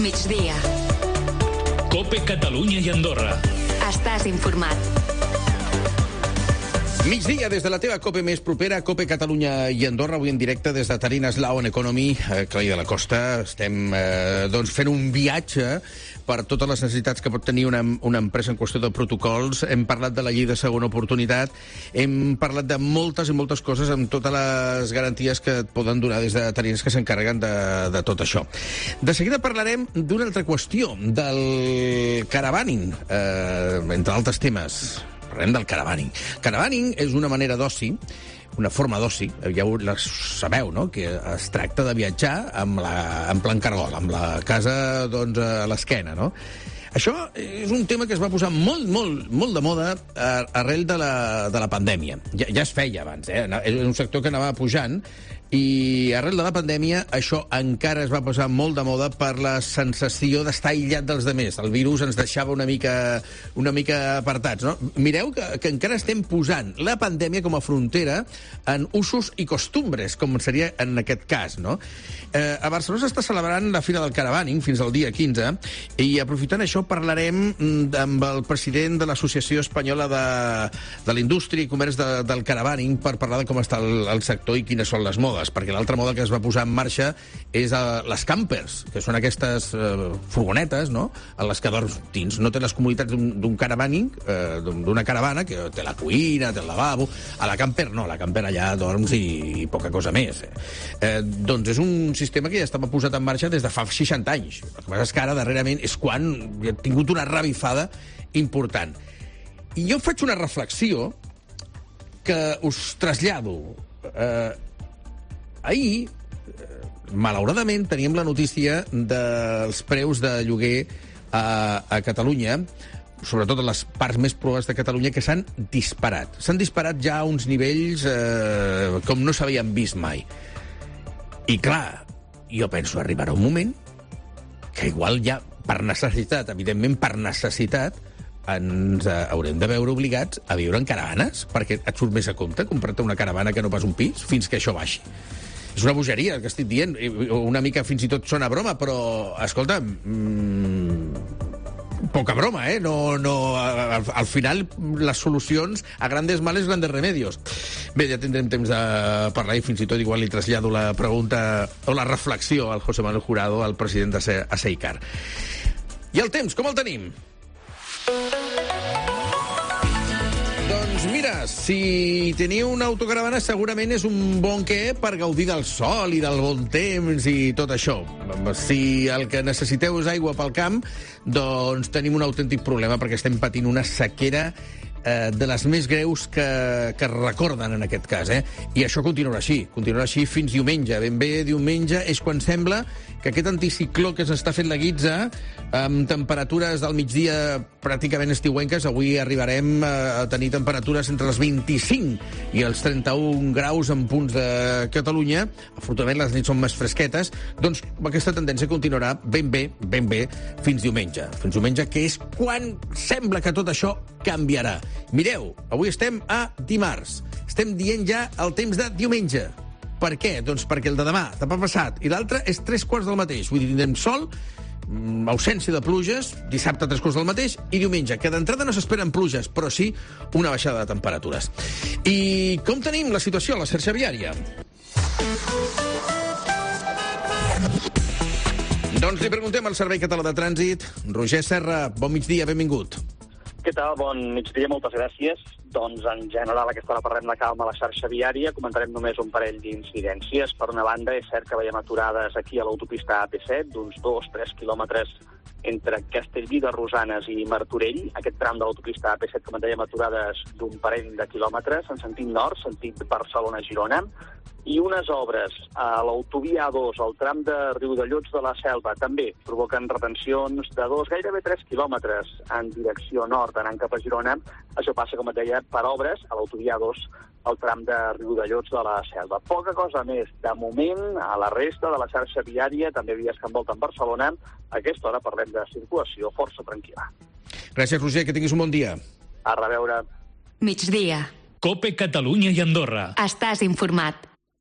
Migdia. COPE Catalunya i Andorra. Estàs informat. Migdia des de la teva COPE més propera, COPE Catalunya i Andorra, avui en directe des de Tarinas Law and Economy, Calella de la Costa. Estem fent un viatge per totes les necessitats que pot tenir una empresa en qüestió de protocols. Hem parlat de la llei de segona oportunitat, hem parlat de moltes i moltes coses amb totes les garanties que et poden donar des de Tarinas que s'encarreguen de tot això. De seguida parlarem d'una altra qüestió, del caravaning, entre altres temes. Parlem del caravaning. Caravaning és una manera d'oci, una forma d'oci, ja ho sabeu, no?, que es tracta de viatjar en plan cargol, amb la casa a l'esquena, no? Això és un tema que es va posar molt de moda arrel de la pandèmia. Ja es feia abans, és un sector que anava pujant, i arrel de la pandèmia això encara es va posar molt de moda per la sensació d'estar aïllat dels demés. El virus ens deixava una mica apartats, no? Mireu que encara estem posant la pandèmia com a frontera en usos i costumbres, com seria en aquest cas, no? A Barcelona s'està celebrant la Fira del Caravaning fins al dia 15, i aprofitant això parlarem amb el president de l'Associació Espanyola de la Indústria i Comerç del Caravaning per parlar de com està el sector i quines són les modes, perquè l'altra moda que es va posar en marxa és les campers, que són aquestes furgonetes, no?, en les que dorms dins. No té les comoditats d'un caravaning, d'una caravana, que té la cuina, té el lavabo. A la camper no, a la camper allà dorms i poca cosa més. Doncs és un sistema que ja estava posat en marxa des de fa 60 anys. El que passa és que ara, darrerament, és quan ha tingut una revifada important. I jo faig una reflexió que us trasllado. Ahir, malauradament, teníem la notícia dels preus de lloguer a Catalunya, sobretot a les parts més pobres de Catalunya, que s'han disparat. S'han disparat ja a uns nivells com no s'havien vist mai. I clar, jo penso, arribarà un moment que igual ja, per necessitat, evidentment per necessitat, ens haurem de veure obligats a viure en caravanes, perquè et surt més a compte comprar-te una caravana que no pas un pis, fins que això baixi. És una bogeria el que estic dient, una mica fins i tot sona broma, però, escolta, poca broma, al final les solucions a grandes males, grandes remedios. Bé, ja tindrem temps de parlar i fins i tot igual li trasllado la pregunta o la reflexió al José Manuel Jurado, al president de Aseicar. I el temps, com el tenim? Doncs mira, si teniu una autocaravana segurament és un bon què per gaudir del sol i del bon temps i tot això. Si el que necessiteu és aigua pel camp, doncs tenim un autèntic problema perquè estem patint una sequera de les més greus que es recorden en aquest cas, I això continuarà així fins diumenge. Ben bé diumenge és quan sembla que aquest anticicló que s'està fent la guitza, amb temperatures del migdia pràcticament estiuenques, avui arribarem a tenir temperatures entre els 25 i els 31 graus en punts de Catalunya. Afortunadament les nits són més fresquetes, doncs aquesta tendència continuarà ben bé fins diumenge. Fins diumenge, que és quan sembla que tot això canviarà. Mireu, avui estem a dimarts. Estem dient ja el temps de diumenge. Per què? Doncs perquè el de demà, demà passat, i l'altre és 3/4 del mateix. Vull dir, tindrem sol, ausència de pluges, dissabte 3/4 del mateix, i diumenge, que d'entrada no s'esperen pluges, però sí una baixada de temperatures. I com tenim la situació a la xarxa viària? Doncs li preguntem al Servei Català de Trànsit. Roger Serra, bon migdia, benvingut. Què tal? Bon migdia, moltes gràcies. Doncs, en general, aquesta hora parlem de calma a la xarxa viària. Comentarem només un parell d'incidències. Per una banda, és cert que veiem aturades aquí a l'autopista AP7, d'uns 2-3 quilòmetres entre Castellví de Rosanes i Martorell. Aquest tram de l'autopista AP7, com dèiem, aturades d'un parell de quilòmetres en sentit nord, sentit Barcelona-Girona. I unes obres a l'autovia A2, al tram de Riudellots de la Selva, també provoquen retencions de gairebé 3 quilòmetres en direcció nord, anant cap a Girona. Això passa, com et deia, per obres a l'autovia A2, al tram de Riudellots de la Selva. Poca cosa més. De moment, a la resta de la xarxa viària, també vies que envolten Barcelona, a aquesta hora parlem de circulació força tranquil·la. Gràcies, Roger, que tinguis un bon dia. A reveure. Migdia. COPE Catalunya i Andorra. Estàs informat.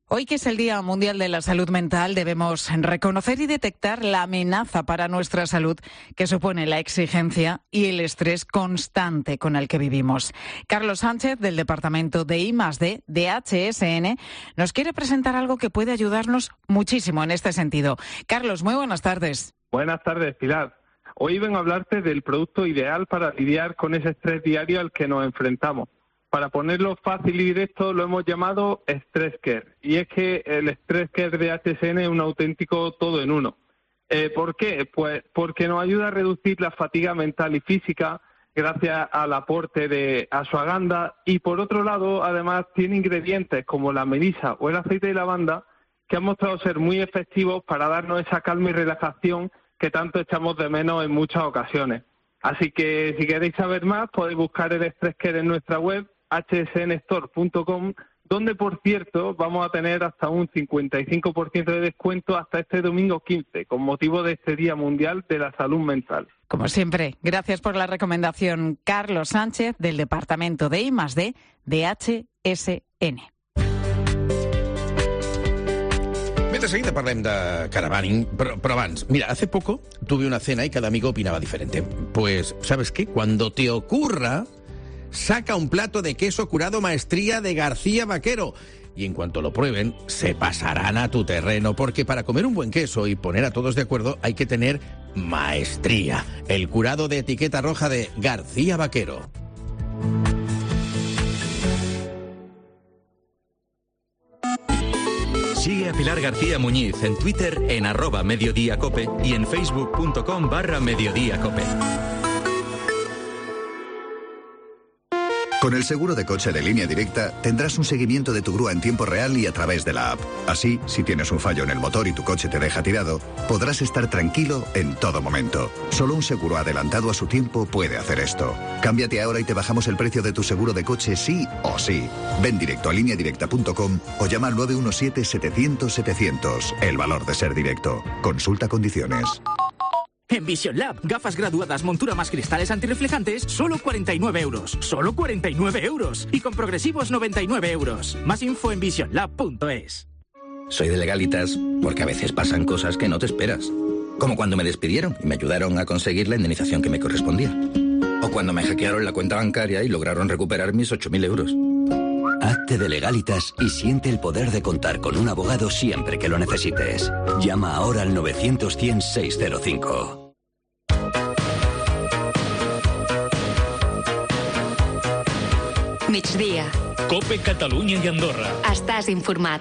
Hoy, que es el Día Mundial de la Salud Mental, debemos reconocer y detectar la amenaza para nuestra salud que supone la exigencia y el estrés constante con el que vivimos. Carlos Sánchez, del Departamento de I+D de HSN, nos quiere presentar algo que puede ayudarnos muchísimo en este sentido. Carlos, muy buenas tardes. Buenas tardes, Pilar. Hoy vengo a hablarte del producto ideal para lidiar con ese estrés diario al que nos enfrentamos. Para ponerlo fácil y directo, lo hemos llamado Stress Care. Y es que el Stress Care de HSN es un auténtico todo en uno. ¿Por qué? Pues porque nos ayuda a reducir la fatiga mental y física gracias al aporte de ashwagandha. Y por otro lado, además, tiene ingredientes como la melisa o el aceite de lavanda que han mostrado ser muy efectivos para darnos esa calma y relajación que tanto echamos de menos en muchas ocasiones. Así que si queréis saber más, podéis buscar el Stress Care en nuestra web, hsnstore.com, donde, por cierto, vamos a tener hasta un 55% de descuento hasta este domingo 15, con motivo de este Día Mundial de la Salud Mental. Como siempre, gracias por la recomendación, Carlos Sánchez, del Departamento de I+D de HSN. De seguida parlem de caravaning, pero abans, mira, hace poco tuve una cena y cada amigo opinaba diferente. Pues, ¿sabes qué? Cuando te ocurra, saca un plato de queso curado Maestría de García Vaquero. Y en cuanto lo prueben, se pasarán a tu terreno, porque para comer un buen queso y poner a todos de acuerdo hay que tener maestría. El curado de etiqueta roja de García Vaquero. Sigue a Pilar García Muñiz en Twitter en @mediodíacope y en facebook.com/mediodíacope. Con el seguro de coche de Línea Directa tendrás un seguimiento de tu grúa en tiempo real y a través de la app. Así, si tienes un fallo en el motor y tu coche te deja tirado, podrás estar tranquilo en todo momento. Solo un seguro adelantado a su tiempo puede hacer esto. Cámbiate ahora y te bajamos el precio de tu seguro de coche sí o sí. Ven directo a lineadirecta.com o llama al 917-700-700. El valor de ser directo. Consulta condiciones. En Vision Lab, gafas graduadas, montura más cristales antirreflejantes, solo 49 euros. ¡Solo 49 euros! Y con progresivos 99 euros. Más info en visionlab.es. Soy de Legalitas porque a veces pasan cosas que no te esperas. Como cuando me despidieron y me ayudaron a conseguir la indemnización que me correspondía. O cuando me hackearon la cuenta bancaria y lograron recuperar mis 8.000 euros. Hazte de Legalitas y siente el poder de contar con un abogado siempre que lo necesites. Llama ahora al 900-100-605. Migdia. Cope Catalunya i Andorra. Estàs informat.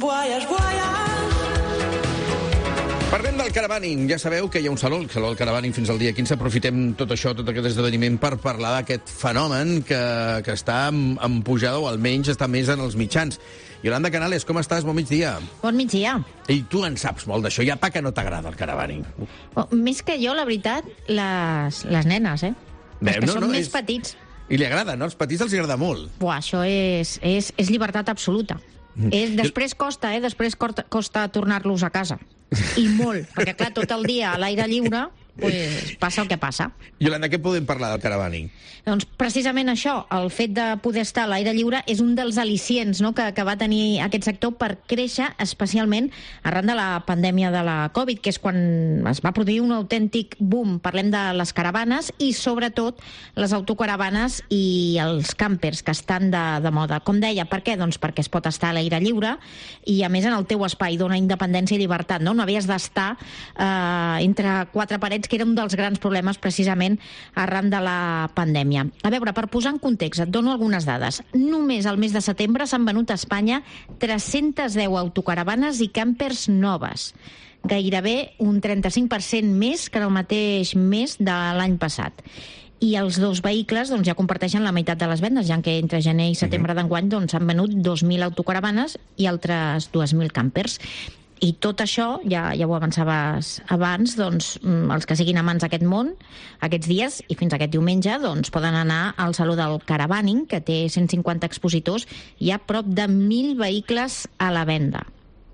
Parlem del caravaning. Ja sabeu que hi ha un saló, el Saló del Caravaning, fins al dia 15. Aprofitem tot això, tot aquest esdeveniment, per parlar d'aquest fenomen que està en pujada, o almenys està més en els mitjans. Yolanda Canales, com estàs? Bon migdia. Bon migdia. I tu en saps molt d'això, ja pa que no t'agrada el caravaning. Més que jo, la veritat, les nenes, Els que són més petits. I li agrada, no? Els petits els agrada molt. Buah, això és llibertat absoluta. Després costa, després costa tornar-los a casa. I molt, perquè clar, tot el dia a l'aire lliure, pues, passa el que passa. Yolanda, què podem parlar del caravaning? Doncs precisament això, el fet de poder estar a l'aire lliure és un dels al·licients, no?, que va tenir aquest sector per créixer, especialment arran de la pandèmia de la Covid, que és quan es va produir un autèntic boom. Parlem de les caravanes i, sobretot, les autocaravanes i els campers, que estan de moda. Com deia, per què? Doncs perquè es pot estar a l'aire lliure i, a més, en el teu espai, dona independència i llibertat, no? No havies d'estar entre quatre parets, que era un dels grans problemes precisament arran de la pandèmia. A veure, per posar en context, et dono algunes dades. Només al mes de setembre s'han venut a Espanya 310 autocaravanes i campers noves. Gairebé un 35% més que en el mateix mes de l'any passat. I els dos vehicles doncs, ja comparteixen la meitat de les vendes, ja que entre gener i setembre d'enguany s'han venut 2.000 autocaravanes i altres 2.000 campers. I tot això, ja ho avançaves abans, doncs, els que siguin amants d'aquest món, aquests dies i fins aquest diumenge, doncs, poden anar al Saló del Caravaning, que té 150 expositors, i hi ha prop de 1.000 vehicles a la venda.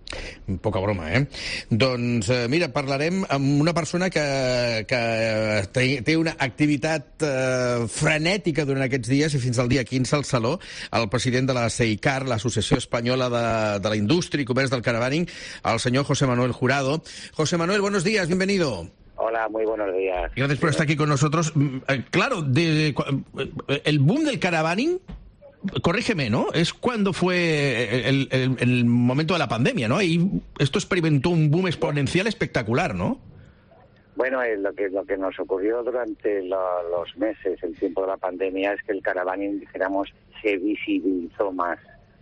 Poca broma, eh? Doncs, mira, parlarem amb una persona que té una activitat frenètica durant aquests dies i fins al dia 15 al Saló, el president de la CEICAR, l'Associació Espanyola de la Indústria y Comerç del Caravaning, el senyor José Manuel Jurado. José Manuel, buenos días, bienvenido. Hola, muy buenos días. Gracias por estar aquí con nosotros. Claro, el boom del caravaning, corrígeme, ¿no? Es cuando fue el momento de la pandemia, ¿no? Y esto experimentó un boom exponencial espectacular, ¿no? Bueno, lo que nos ocurrió durante los meses, el tiempo de la pandemia, es que el caravaning, dijéramos, se visibilizó más.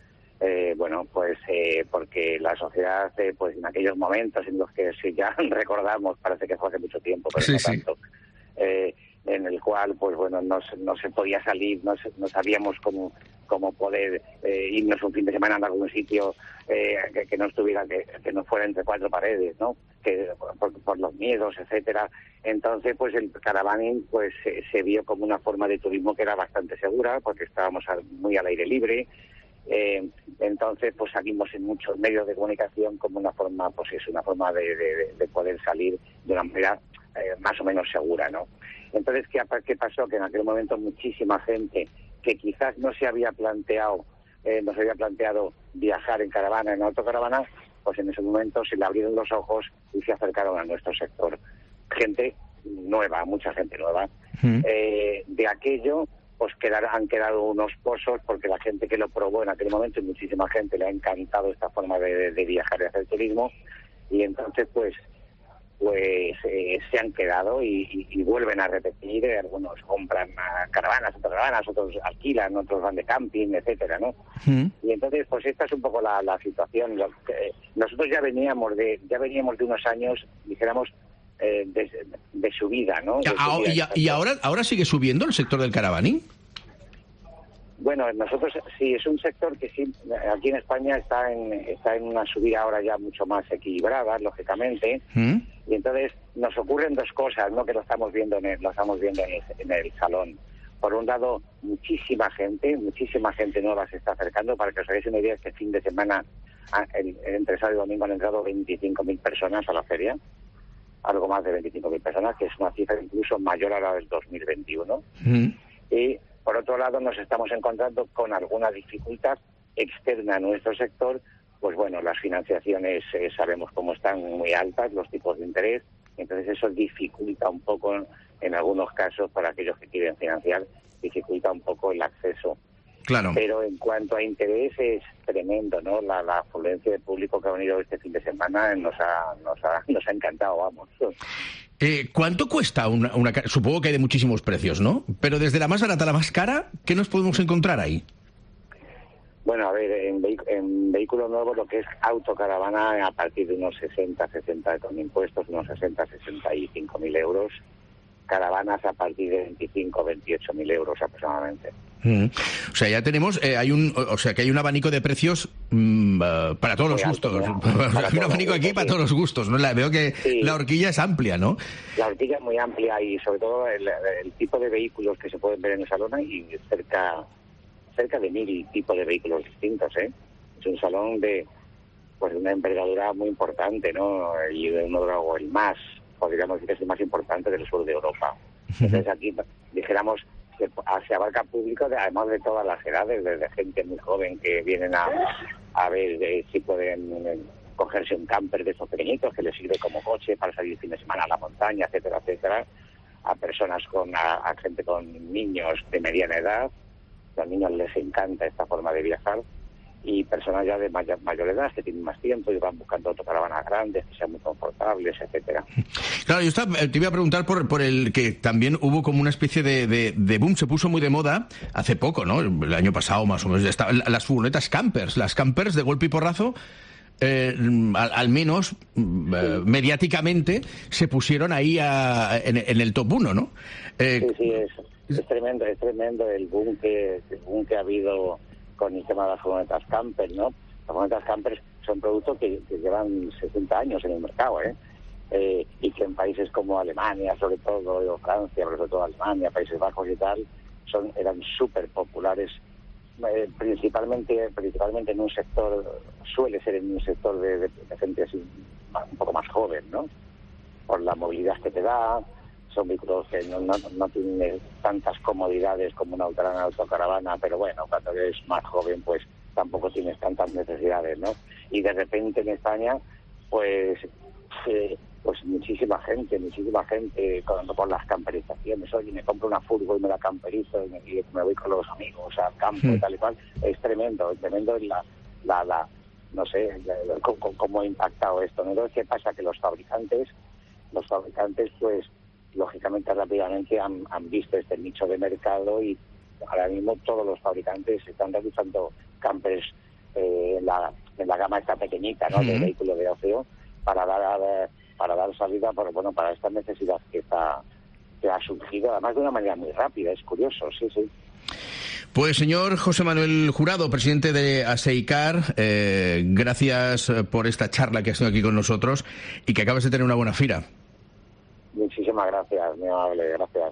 Porque la sociedad, pues en aquellos momentos en los que si ya recordamos, parece que fue hace mucho tiempo, pero no tanto, en el cual, pues bueno, no se podía salir, no sabíamos cómo poder irnos un fin de semana a algún sitio que no estuviera, que no fuera entre cuatro paredes, ¿no? Que por los miedos, etcétera. Entonces, pues el caravaning, pues se vio como una forma de turismo que era bastante segura, porque estábamos muy al aire libre. Entonces, pues salimos en muchos medios de comunicación como una forma, pues es una forma de poder salir de una manera más o menos segura, ¿no? Entonces, ¿qué pasó? Que en aquel momento muchísima gente que quizás no se había planteado viajar en caravana, en autocaravana, pues en ese momento se le abrieron los ojos y se acercaron a nuestro sector. Gente nueva, mucha gente nueva. De aquello, pues han quedado unos pozos, porque la gente que lo probó en aquel momento, y muchísima gente le ha encantado esta forma de viajar y hacer turismo, y entonces pues se han quedado y vuelven a repetir. Algunos compran caravanas, otros alquilan, otros van de camping, etcétera, ¿no? Y entonces pues esta es un poco la situación. Nosotros ya veníamos de unos años, dijéramos, de subida, ¿no? ¿Y ahora sigue subiendo el sector del caravaning? Bueno, nosotros sí, es un sector que sí, aquí en España está en una subida ahora ya mucho más equilibrada, lógicamente, y entonces nos ocurren dos cosas, ¿no? Que lo estamos viendo en el salón. Por un lado, muchísima gente nueva se está acercando. Para que os hagáis una idea, este fin de semana, entre sábado y domingo, han entrado 25.000 personas a la feria, algo más de 25.000 personas, que es una cifra incluso mayor a la del 2021. Y por otro lado, nos estamos encontrando con alguna dificultad externa a nuestro sector. Pues bueno, las financiaciones sabemos cómo están, muy altas, los tipos de interés, entonces eso dificulta un poco, en algunos casos, para aquellos que quieren financiar, dificulta un poco el acceso. Claro. Pero en cuanto a interés es tremendo, ¿no? La afluencia de público que ha venido este fin de semana nos ha encantado, vamos. ¿Cuánto cuesta una supongo que hay de muchísimos precios, ¿no? Pero desde la más barata a la más cara, ¿qué nos podemos encontrar ahí? Bueno, a ver, en vehículo nuevo, lo que es autocaravana, a partir de unos 60 con impuestos, unos 65.000 euros. Caravanas a partir de 28.000 euros aproximadamente. O sea, ya tenemos, hay un abanico de precios para todos los gustos. Hay un abanico aquí para todos los gustos, ¿no? Veo que sí. La horquilla es amplia, ¿no? La horquilla es muy amplia, y sobre todo el tipo de vehículos que se pueden ver en el salón, y cerca de 1.000 tipos de vehículos distintos, ¿eh? Es un salón de una envergadura muy importante, ¿no? Y de el más, podríamos decir que es el más importante del sur de Europa. Entonces aquí, dijéramos, que se abarca público además de todas las edades, desde gente muy joven que vienen a ver si pueden cogerse un camper de estos pequeñitos que les sirve como coche para salir el fin de semana a la montaña, etcétera, etcétera, a personas a gente con niños de mediana edad. A los niños les encanta esta forma de viajar, y personas ya de mayor edad que tienen más tiempo y van buscando autocaravanas grandes que sean muy confortables, etcétera. Claro, yo te iba a preguntar por el que también hubo como una especie de boom, se puso muy de moda hace poco, ¿no? El año pasado más o menos, las furgonetas campers, las campers de golpe y porrazo. Al menos mediáticamente se pusieron ahí en el top 1, ¿no? Sí, es tremendo el boom que ha habido con el tema de las furgonetas camper, ¿no? Las furgonetas campers son productos que llevan 60 años en el mercado, y que en países como Alemania, sobre todo, o Francia, pero sobre todo Alemania, Países Bajos y tal, eran súper populares principalmente en un sector, suele ser en un sector de gente así un poco más joven, ¿no? Por la movilidad que te da, son vehículos que no tienen tantas comodidades como una gran autocaravana, pero bueno, cuando eres más joven pues tampoco tienes tantas necesidades, ¿no? Y de repente en España pues muchísima gente con las camperizaciones. Oye, me compro una furgo y me la camperizo y me voy con los amigos al campo y tal y cual. Es tremendo no sé cómo ha impactado esto, ¿no? Entonces, ¿qué pasa? Que los fabricantes pues lógicamente rápidamente han visto este nicho de mercado y ahora mismo todos los fabricantes están realizando campers en la gama esta pequeñita, ¿no? De vehículos de ocio para dar salida para esta necesidad que ha surgido, además de una manera muy rápida. Es curioso, sí. Pues señor José Manuel Jurado, presidente de ASEICAR, gracias por esta charla que has tenido aquí con nosotros y que acabas de tener una buena fira. Muchísimas gracias, muy amable, gracias.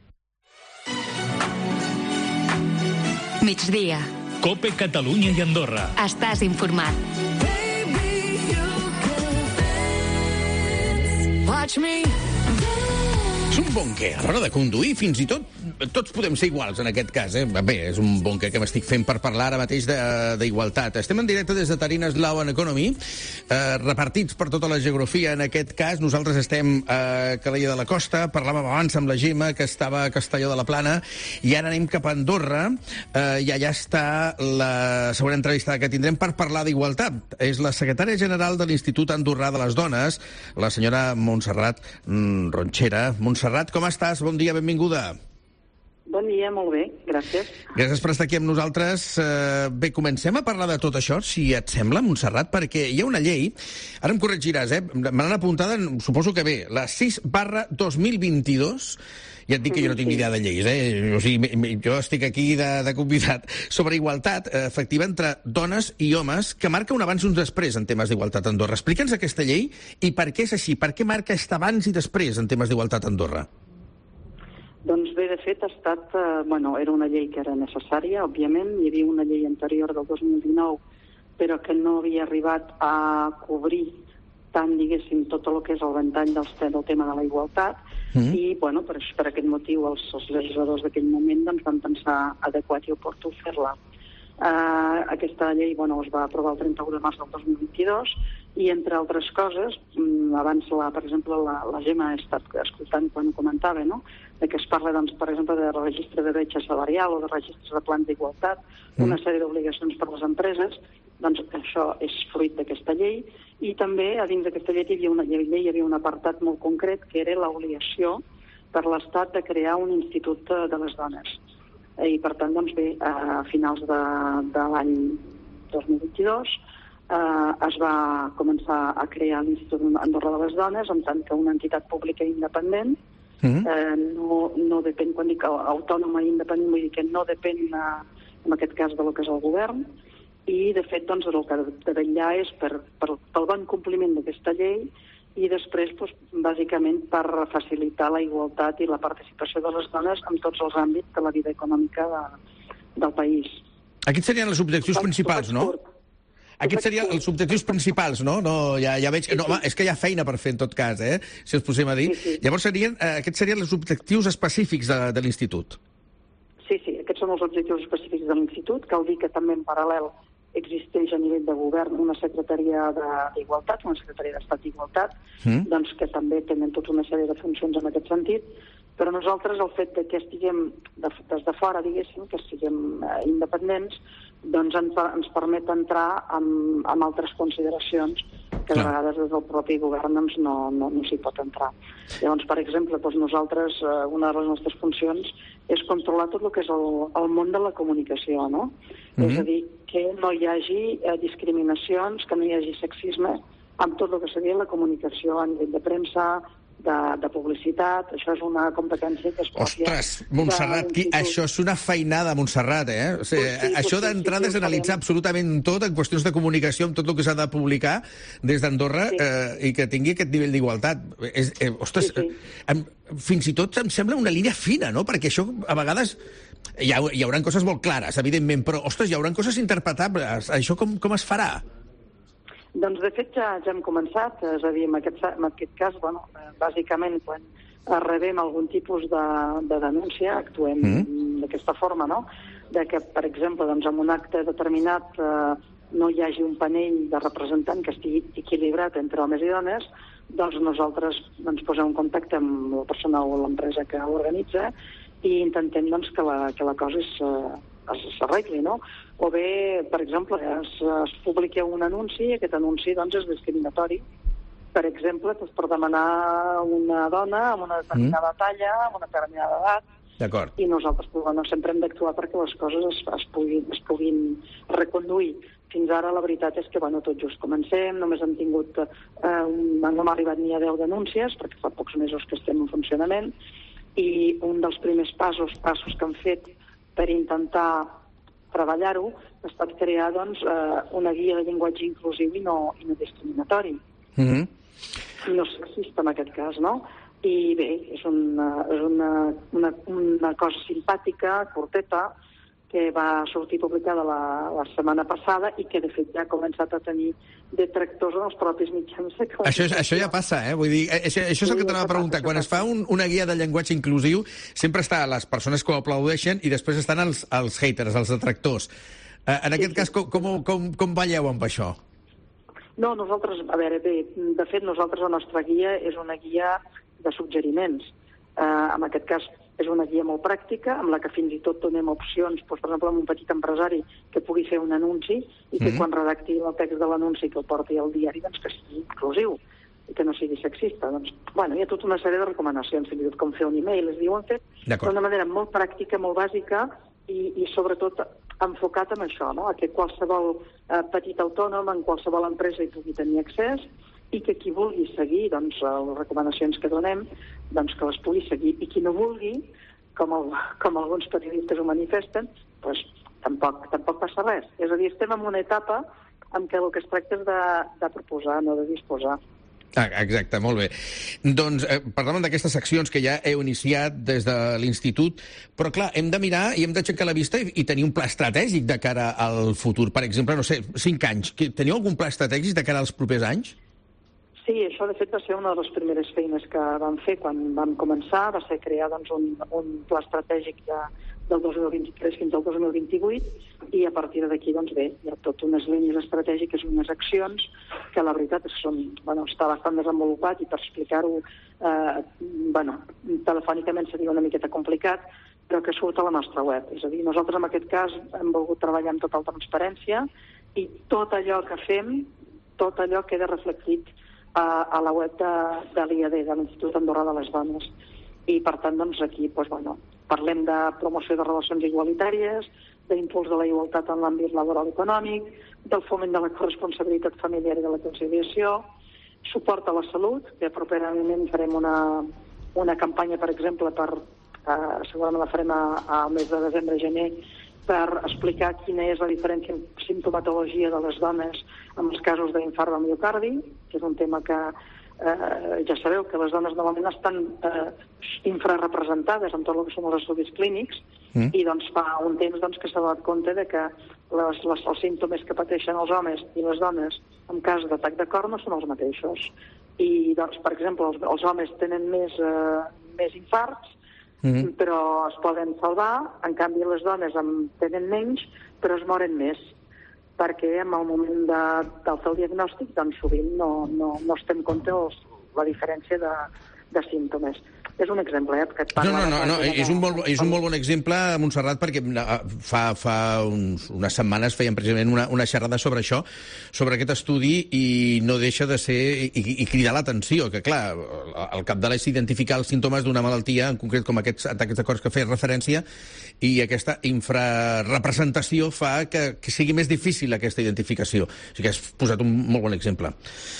Migdia. COPE Catalunya i Andorra. Estàs informat. Watch me. És un bonquer a l'hora de conduir, fins i tot tots podem ser iguals en aquest cas, Bé, és un bonquer que m'estic fent per parlar ara mateix d'igualtat. Estem en directe des de Tarines Law and Economy, repartits per tota la geografia. En aquest cas, nosaltres estem a Calella de la Costa, parlàvem abans amb la Gemma, que estava a Castelló de la Plana, i ara anem cap a Andorra, i allà està la següent entrevista que tindrem per parlar d'igualtat. És la secretària general de l'Institut Andorrà de les Dones, la senyora Montserrat Ronchera. Montserrat, com estàs? Bon dia, benvinguda. Bon dia, molt bé, gràcies. Gràcies per estar aquí amb nosaltres. Bé, comencem a parlar de tot això, si et sembla, Montserrat, perquè hi ha una llei, ara em corregiràs, me l'han apuntada, suposo que bé, la 6/2022, ja et dic que jo no tinc idea de lleis, O sigui, jo estic aquí de convidat, sobre igualtat efectiva entre dones i homes, que marca un abans i un després en temes d'igualtat a Andorra. Explica'ns aquesta llei i per què és així, per què marca aquest abans i després en temes d'igualtat a Andorra. Doncs bé, de fet, era una llei que era necessària, òbviament. Hi havia una llei anterior del 2019, però que no havia arribat a cobrir tant, diguéssim, tot el que és el ventall del tema de la igualtat. I, per aquest motiu, els legisladors d'aquell moment van pensar adequat i oportú fer-la. Aquesta llei es va aprovar el 31 de març del 2022 i, entre altres coses, abans, per exemple, la Gemma ha estat escoltant quan ho comentava, no?, de que es parla, per exemple, de registre de bretxa salarial o de registres de plans d'igualtat, una sèrie d'obligacions per les empreses. Doncs això és fruit d'aquesta llei. I també, a dins d'aquesta llei hi havia un apartat molt concret, que era l'obligació per l'Estat de crear un institut de les dones. I, per tant, a finals de l'any 2022 es va començar a crear l'Institut Andorra de les Dones, en tant que una entitat pública independent. No depèn, quan dic autònoma i independent, vull dir que no depèn, en aquest cas, del que és el govern. I, de fet, el que ha de vetllar és pel bon compliment d'aquesta llei i després, bàsicament, per facilitar la igualtat i la participació de les dones en tots els àmbits de la vida econòmica del país. Aquests serien els objectius principals, no? Aquests serien els objectius principals, no? Ja veig que és que hi ha feina per fer, en tot cas, si els posem a dir. Llavors, aquests serien els objectius específics de l'Institut. Sí, aquests són els objectius específics de l'Institut. Cal dir que també, en paral·lel, existeix a nivell de govern una secretaria d'Igualtat, una secretaria d'Estat d'Igualtat, que també tenen tota una sèrie de funcions en aquest sentit, però nosaltres el fet que estiguem des de fora, diguéssim, que estiguem independents, doncs ens permet entrar en altres consideracions que a vegades des del propi govern no s'hi pot entrar. Llavors, per exemple, nosaltres, una de les nostres funcions és controlar tot el que és el món de la comunicació, no? És a dir, que no hi hagi discriminacions, que no hi hagi sexisme amb tot el que seria la comunicació a nivell de premsa, de publicitat. Això és una competència que es pròpia... Ostres, Montserrat, això és una feinada, Montserrat, eh? O sigui, això d'entrada és analitzar absolutament tot en qüestions de comunicació, amb tot el que s'ha de publicar des d'Andorra i que tingui aquest nivell d'igualtat. Ostres, fins i tot em sembla una línia fina, no? Perquè això, a vegades, hi haurà coses molt clares, evidentment, però, ostres, hi haurà coses interpretables. Això com es farà? Doncs, de fet, ja hem començat. És a dir, en aquest cas, bàsicament, quan rebem algun tipus de denúncia, actuem d'aquesta forma, no? De que, per exemple, en un acte determinat no hi hagi un panell de representant que estigui equilibrat entre homes i dones, doncs nosaltres ens posem en contacte amb la persona o l'empresa que ho organitza i intentem que la cosa s'arregli, no? O bé, per exemple, es publica un anunci i aquest anunci és discriminatori. Per exemple, per demanar una dona amb una determinada talla, amb una determinada edat. D'acord. I nosaltres sempre hem d'actuar perquè les coses es puguin reconduir. Fins ara la veritat és que tot just comencem, només hem tingut, no m'ha arribat ni a 10 denúncies, perquè fa pocs mesos que estem en funcionament, i un dels primers passos que hem fet per intentar treballar-ho ha estat crear una guia de llenguatge inclusiu i no discriminatori. No sexista en aquest cas, no? I bé, és una cosa simpàtica, curteta, que va sortir publicada la setmana passada i que, de fet, ja ha començat a tenir detractors en els propis mitjans de comunicació. Això ja passa, eh? Vull dir, això és el que t'anava a preguntar. Quan es fa una guia de llenguatge inclusiu, sempre estan les persones que ho aplaudeixen i després estan els haters, els detractors. En aquest cas, com balleu amb això? No, nosaltres, de fet, la nostra guia és una guia de suggeriments. En aquest cas, és una guia molt pràctica, amb la que fins i tot donem opcions, per exemple, amb un petit empresari que pugui fer un anunci i que quan redacti el text de l'anunci que el porti al diari, que sigui inclusiu i que no sigui sexista. Hi ha tota una sèrie de recomanacions, fins i tot com fer un e-mail, es diu, han fet d'una manera molt pràctica, molt bàsica i sobretot enfocat en això, no? A que qualsevol petit autònom, en qualsevol empresa hi pugui tenir accés i que qui vulgui seguir les recomanacions que donem, que les pugui seguir. I qui no vulgui, com alguns periodistes ho manifesten, tampoc passa res. És a dir, estem en una etapa en què el que es tracta és de proposar, no de disposar. Exacte, molt bé. Doncs parlàvem d'aquestes accions que ja heu iniciat des de l'Institut, però clar, hem de mirar i hem d'aixecar la vista i tenir un pla estratègic de cara al futur. Per exemple, 5 anys. Teniu algun pla estratègic de cara als propers anys? Sí, això de fet va ser una de les primeres feines que vam fer quan vam començar, va ser crear un pla estratègic del 2023 fins al 2028 i a partir d'aquí, hi ha tot unes línies estratègiques, unes accions que la veritat està bastant desenvolupat i per explicar-ho telefònicament seria una miqueta complicat, però que surt a la nostra web. És a dir, nosaltres en aquest cas hem volgut treballar amb total transparència i tot allò que fem, tot allò queda reflectit a la web de l'IAD, de l'Institut Andorrà de les Dones. I, per tant, aquí parlem de promoció de relacions igualitàries, d'impuls de la igualtat en l'àmbit laboral i econòmic, del foment de la corresponsabilitat familiar i de la conciliació, suport a la salut, que properament farem una campanya, per exemple, segurament la farem al mes de desembre-gener, per explicar quina és la diferència en simptomatologia de les dones en els casos d'infart de miocardi, que és un tema que ja sabeu que les dones normalment estan infrarrepresentades en tot el que són els estudis clínics i fa un temps que s'ha donat compte de que els símptomes que pateixen els homes i les dones en cas d'atac de cor no són els mateixos. I, per exemple, els homes tenen més infarts, però es poden salvar, en canvi les dones en tenen menys, però es moren més, perquè en el moment del seu diagnòstic sovint no es té en compte la diferència de símptomes. És un exemple, que et parla... No, és un molt bon exemple, Montserrat, perquè fa unes setmanes fèiem precisament una xerrada sobre això, sobre aquest estudi, i no deixa de ser... i cridar l'atenció, que clar, al capdavall és identificar els símptomes d'una malaltia, en concret com aquests atacs de cor que feia referència, i aquesta infrarrepresentació fa que sigui més difícil aquesta identificació. O sigui que has posat un molt bon exemple.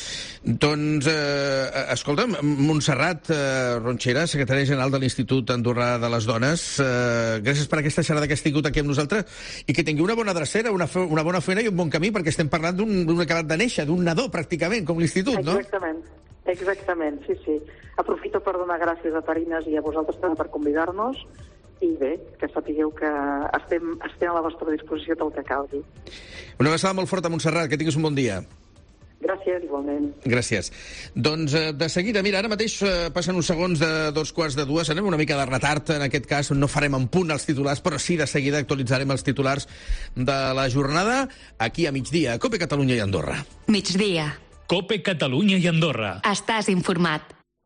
Doncs, escolta'm, Montserrat Ronchera, secretària general de l'Institut Andorrà de les Dones, gràcies per aquesta xerrada que has tingut aquí amb nosaltres i que tingui una bona drecera, una bona feina i un bon camí, perquè estem parlant d'un acabat de néixer, d'un nadó, pràcticament, com l'Institut, no? Exactament, sí. Aprofito per donar gràcies a Tarines i a vosaltres també per convidar-nos i bé, que sapigueu que estem a la vostra disposició del que calgui. Una abraçada molt forta, Montserrat, que tinguis un bon dia. Gràcies, igualment. Gràcies. Doncs de seguida, mira, ara mateix passen uns segons de 2:45, anem una mica de retard, en aquest cas no farem en punt els titulars, però sí de seguida actualitzarem els titulars de la jornada aquí a migdia, a COPE Catalunya i Andorra. Migdia. COPE Catalunya i Andorra. Estàs informat.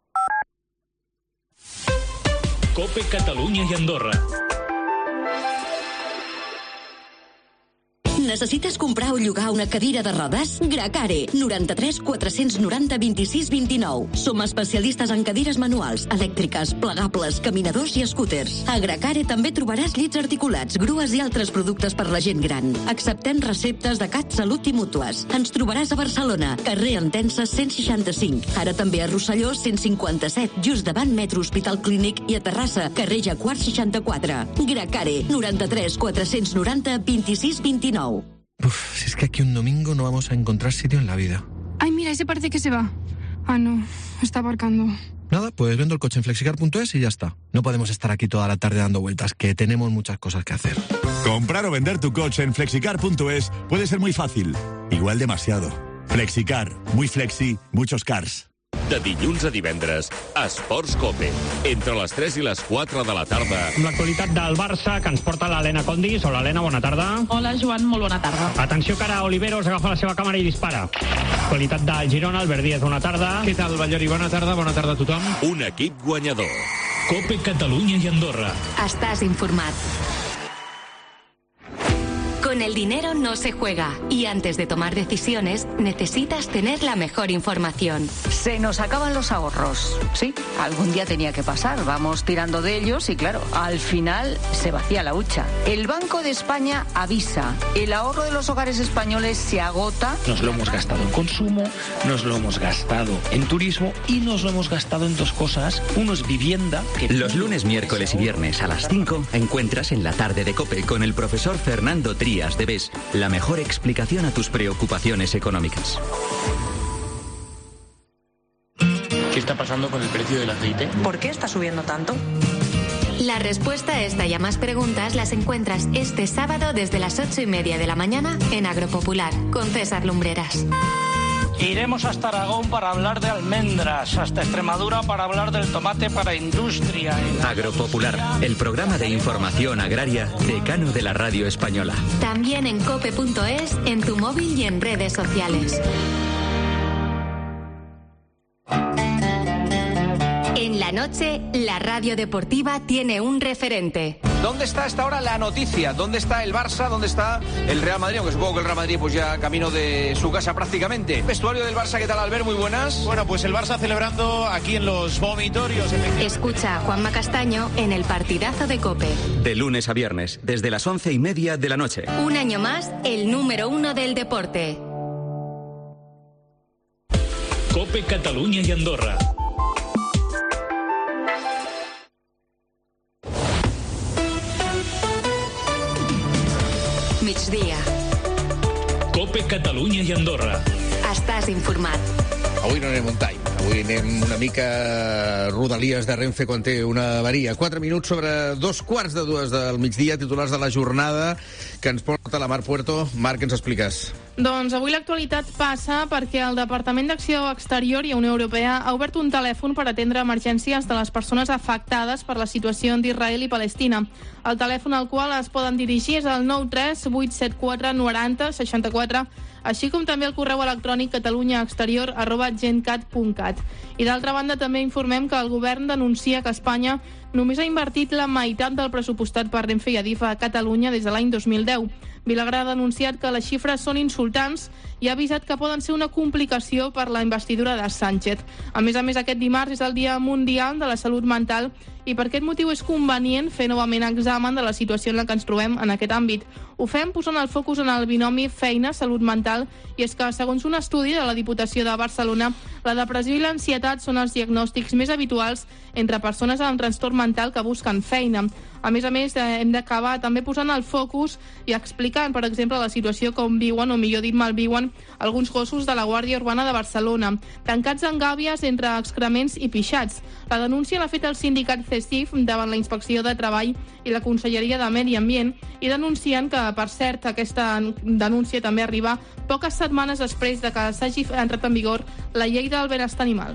COPE Catalunya i Andorra. Necessites comprar o llogar una cadira de rodes? Gracare, 93 490 26 29. Som especialistes en cadires manuals, elèctriques, plegables, caminadors i scooters. A Gracare també trobaràs llits articulats, grues i altres productes per la gent gran. Acceptem receptes de CatSalut i mútues. Ens trobaràs a Barcelona, carrer Entença 165. Ara també a Rosselló 157, just davant Metro Hospital Clínic, i a Terrassa, carrer Jaguar 64. Gracare, 93 490 26 29. Uf, si es que aquí un domingo no vamos a encontrar sitio en la vida. Ay, mira, ese parece que se va. Ah, no, está aparcando. Nada, pues vendo el coche en flexicar.es y ya está. No podemos estar aquí toda la tarde dando vueltas, que tenemos muchas cosas que hacer. Comprar o vender tu coche en flexicar.es puede ser muy fácil, igual demasiado. Flexicar, muy flexi, muchos cars. De dilluns a divendres, Esports COPE, entre les 3 i les 4 de la tarda. Amb l'actualitat del Barça, que ens porta l'Helena Condis. Hola, Helena, bona tarda. Hola, Joan, molt bona tarda. Atenció, que ara Oliveros agafa la seva càmera i dispara. Actualitat del Girona, Albert Díaz, bona tarda. Què tal, Ballori? Bona tarda a tothom. Un equip guanyador. COPE Catalunya i Andorra. Estàs informat. Con el dinero no se juega y antes de tomar decisiones necesitas tener la mejor información. Se nos acaban los ahorros. Sí, algún día tenía que pasar. Vamos tirando de ellos y claro, al final se vacía la hucha. El Banco de España avisa. El ahorro de los hogares españoles se agota. Nos lo hemos gastado en consumo, nos lo hemos gastado en turismo y nos lo hemos gastado en dos cosas. Uno es vivienda. Los lunes, miércoles y viernes a las 5 encuentras en la tarde de COPE con el profesor Fernando Trías de BES la mejor explicación a tus preocupaciones económicas. ¿Qué está pasando con el precio del aceite? ¿Por qué está subiendo tanto? La respuesta a esta y a más preguntas las encuentras este sábado desde las 8:30 de la mañana en Agropopular con César Lumbreras. Iremos hasta Aragón para hablar de almendras, hasta Extremadura para hablar del tomate para industria. Agropopular, el programa de información agraria decano de la radio española. También en cope.es, en tu móvil y en redes sociales. En la noche, la radio deportiva tiene un referente. ¿Dónde está hasta ahora la noticia? ¿Dónde está el Barça? ¿Dónde está el Real Madrid? Aunque supongo que el Real Madrid pues ya camino de su casa prácticamente. Vestuario del Barça, ¿qué tal, Albert? Muy buenas. Bueno, pues el Barça celebrando aquí en los vomitorios. Escucha a Juanma Castaño en el partidazo de COPE. De lunes a viernes, desde las 11:30 de la noche. Un año más, el número 1 del deporte. COPE Catalunya i Andorra. Migdia. COPE Catalunya i Andorra. Estàs informat. Avui no anem on time. Avui anem una mica rodalies de Renfe quan té una avaria. 4 minuts sobre 2:15 del migdia, titulars de la jornada que ens porta la Mar Puerto. Marc, ens expliques? Doncs avui l'actualitat passa perquè el Departament d'Acció Exterior i Unió Europea ha obert un telèfon per atendre emergències de les persones afectades per la situació d'Israel i Palestina. El telèfon al qual es poden dirigir és el 93 874 90 64, així com també el correu electrònic catalunyaexterior@gencat.cat. I d'altra banda també informem que el govern denuncia que Espanya només ha invertit la meitat del pressupostat per Renfe i Adif a Catalunya des de l'any 2010. Vilagrà ha denunciat que les xifres són insultants i ha avisat que poden ser una complicació per la investidura de Sánchez. A més, aquest dimarts és el Dia Mundial de la Salut Mental i per aquest motiu és convenient fer novament examen de la situació en la que ens trobem en aquest àmbit. Ho fem posant el focus en el binomi feina-salut mental, i és que, segons un estudi de la Diputació de Barcelona, la depressió i l'ansietat són els diagnòstics més habituals entre persones amb trastorn mental que busquen feina. A més, hem d'acabar també posant el focus i explicant, per exemple, la situació com viuen, o millor dit, malviuen, alguns gossos de la Guàrdia Urbana de Barcelona, tancats en gàbies entre excrements i pixats. La denúncia l'ha fet el sindicat CESIF davant la Inspecció de Treball i la Conselleria de Medi Ambient, i denuncien que, per cert, aquesta denúncia també arriba poques setmanes després de que s'hagi entrat en vigor la llei del benestar animal.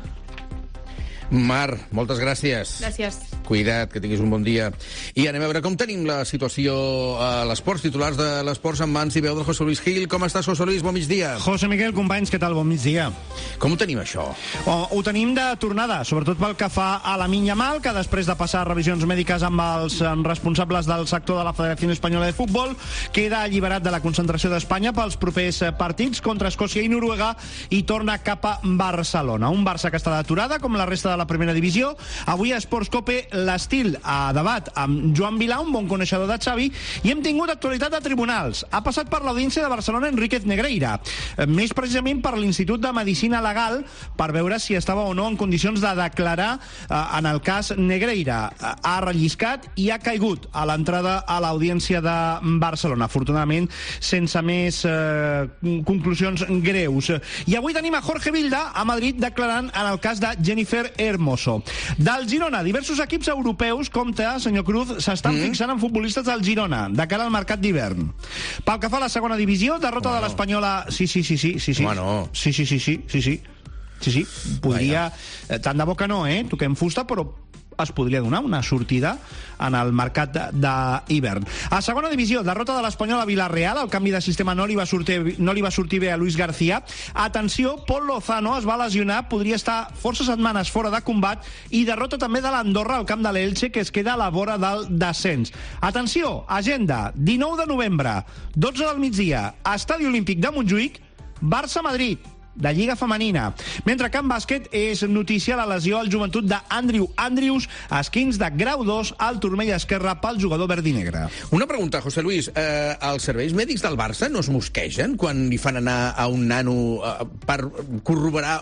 Mar, moltes gràcies. Gràcies. Cuida't, que tinguis un bon dia. I anem a veure com tenim la situació a l'esports, titulars de l'esports en mans i veu del José Luis Gil. Com estàs, José Luis? Bon migdia. José Miguel, companys, què tal? Bon migdia. Com ho tenim, això? Ho tenim de tornada, sobretot pel que fa a Lamine Yamal, que després de passar revisions mèdiques amb els responsables del sector de la Federació Espanyola de Futbol, queda alliberat de la concentració d'Espanya pels propers partits contra Escòcia i Noruega i torna cap a Barcelona. Un Barça que està d'aturada, com la resta de la primera divisió. Avui a Esports Cope l'estil a debat amb Joan Vilà, un bon coneixedor de Xavi, i hem tingut actualitat de tribunals. Ha passat per l'Audiència de Barcelona Enríquez Negreira, més precisament per l'Institut de Medicina Legal, per veure si estava o no en condicions de declarar en el cas Negreira. Ha relliscat i ha caigut a l'entrada a l'Audiència de Barcelona, afortunadament sense més conclusions greus. I avui tenim a Jorge Vilda a Madrid declarant en el cas de Jennifer Hermoso. Del Girona, diversos equips europeus, compte, senyor Cruz, s'estan fixant en futbolistes del Girona, de cara al mercat d'hivern. Pel que fa a la segona divisió, derrota de l'Espanyola... Sí. Bueno. Sí. Podria... Tant de bo que no, toquem fusta, però es podria donar una sortida en el mercat d'hivern. A segona divisió, derrota de l'Espanyol a Villarreal. El canvi de sistema no li va sortir bé a Luis García. Atenció, Pol Lozano es va lesionar, podria estar força setmanes fora de combat, i derrota també de l'Andorra al camp de l'Elche, que es queda a la vora del descens. Atenció, agenda, 19 de novembre, 12 del migdia, Estadi Olímpic de Montjuïc, Barça-Madrid, de Lliga Femenina. Mentre que en bàsquet és notícia la lesió al Joventut d'Andrew Andrews, esquins de grau 2 al turmell esquerre pel jugador verd i negre. Una pregunta, José Luis. Els serveis mèdics del Barça no es mosquegen quan li fan anar a un nano per corroborar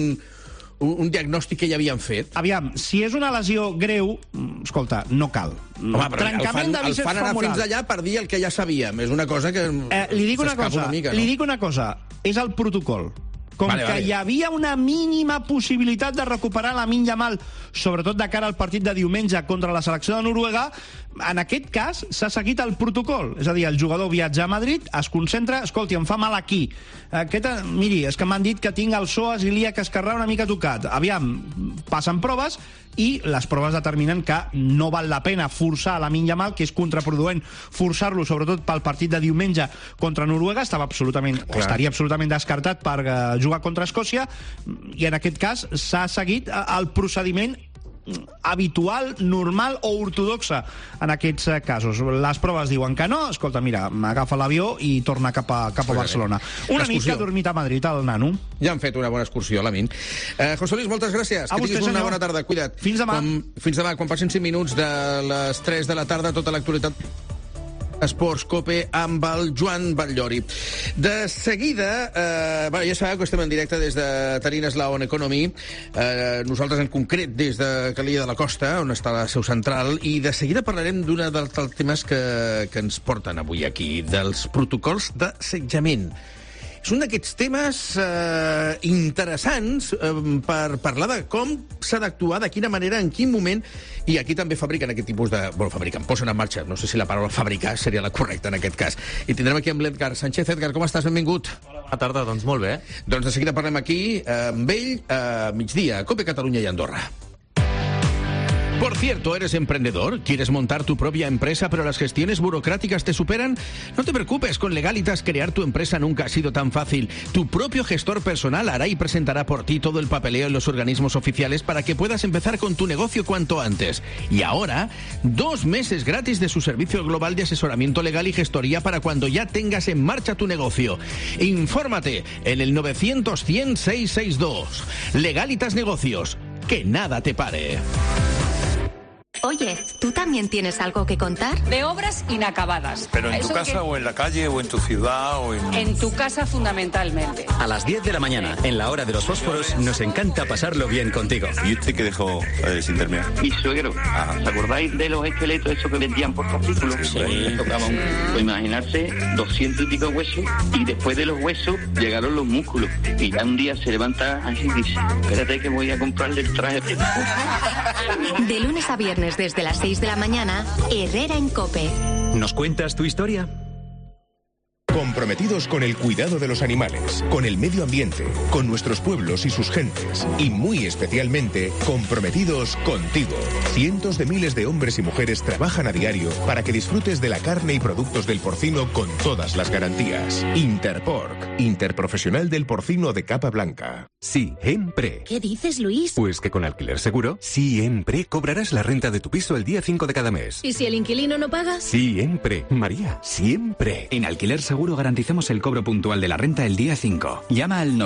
un diagnòstic que ja havien fet? Aviam, si és una lesió greu, escolta, no cal. Home, però el fan anar fins allà per dir el que ja sabíem. És una cosa que li dic una cosa, és el protocol. Com que hi havia una mínima possibilitat de recuperar Lamine Yamal, sobretot de cara al partit de diumenge contra la selecció de Noruega, en aquest cas s'ha seguit el protocol. És a dir, el jugador viatja a Madrid, es concentra, escolti, em fa mal aquí. Miri, és que m'han dit que tinc el psoas ilíac esquerrà una mica tocat. Aviam, passen proves i les proves determinen que no val la pena forçar Lamine Yamal, que és contraproduent forçar-lo, sobretot pel partit de diumenge contra Noruega. Estaria absolutament descartat per jugar contra Escòcia, i en aquest cas s'ha seguit el procediment habitual, normal o ortodoxa en aquests casos. Les proves diuen que no, escolta, mira, m'agafa l'avió i torna cap a Barcelona. Una nit que ha dormit a Madrid, el nano. Ja han fet una bona excursió, Lamine. José Luis, moltes gràcies. Que tinguis una bona tarda. Cuida't. Fins demà. Fins demà, quan passin 5 minuts de les 3 de la tarda, tota l'actualitat Esports Cope amb el Joan Batllori. De seguida, ja sabeu que estem en directe des de Tarines la On Economy, nosaltres en concret des de Calella de la Costa, on està la seu central, i de seguida parlarem d'un dels temes que ens porten avui aquí, dels protocols d'assetjament. És un d'aquests temes interessants per parlar de com s'ha d'actuar, de quina manera, en quin moment, i aquí també fabriquen aquest tipus de... posen en marxa, no sé si la paraula fabricar seria la correcta en aquest cas. I tindrem aquí amb l'Edgar Sánchez. Edgar, com estàs? Benvingut. Bona tarda, doncs molt bé. Doncs de seguida parlem aquí amb ell, migdia, Cope Catalunya i Andorra. Por cierto, ¿eres emprendedor? ¿Quieres montar tu propia empresa pero las gestiones burocráticas te superan? No te preocupes, con Legalitas crear tu empresa nunca ha sido tan fácil. Tu propio gestor personal hará y presentará por ti todo el papeleo en los organismos oficiales para que puedas empezar con tu negocio cuanto antes. Y ahora, 2 meses gratis de su servicio global de asesoramiento legal y gestoría para cuando ya tengas en marcha tu negocio. Infórmate en el 900-100-662. Legalitas Negocios. Que nada te pare. Oye, ¿tú también tienes algo que contar? De obras inacabadas. ¿Pero en tu casa o en la calle o en tu ciudad o en...? En tu casa fundamentalmente. A las 10 de la mañana, en la hora de los fósforos, nos encanta pasarlo bien contigo. ¿Y este que dejó sin terminar? Mi suegro. ¿Os acordáis de los esqueletos esos que vendían por fascículos? Sí. Tocaban, pues imaginarse, 200 y pico huesos, y después de los huesos llegaron los músculos. Y ya un día se levanta así y dice, espérate que voy a comprarle el traje. De lunes a viernes desde las 6 de la mañana, Herrera en COPE. ¿Nos cuentas tu historia? Comprometidos con el cuidado de los animales, con el medio ambiente, con nuestros pueblos y sus gentes, y muy especialmente comprometidos contigo. Cientos de miles de hombres y mujeres trabajan a diario para que disfrutes de la carne y productos del porcino con todas las garantías. Interpork, Interprofesional del Porcino de Capa Blanca. Siempre. ¿Qué dices, Luis? Pues que con Alquiler Seguro, siempre cobrarás la renta de tu piso el día 5 de cada mes. ¿Y si el inquilino no paga? Siempre, María, siempre. En Alquiler Seguro garantizamos el cobro puntual de la renta el día 5. Llama al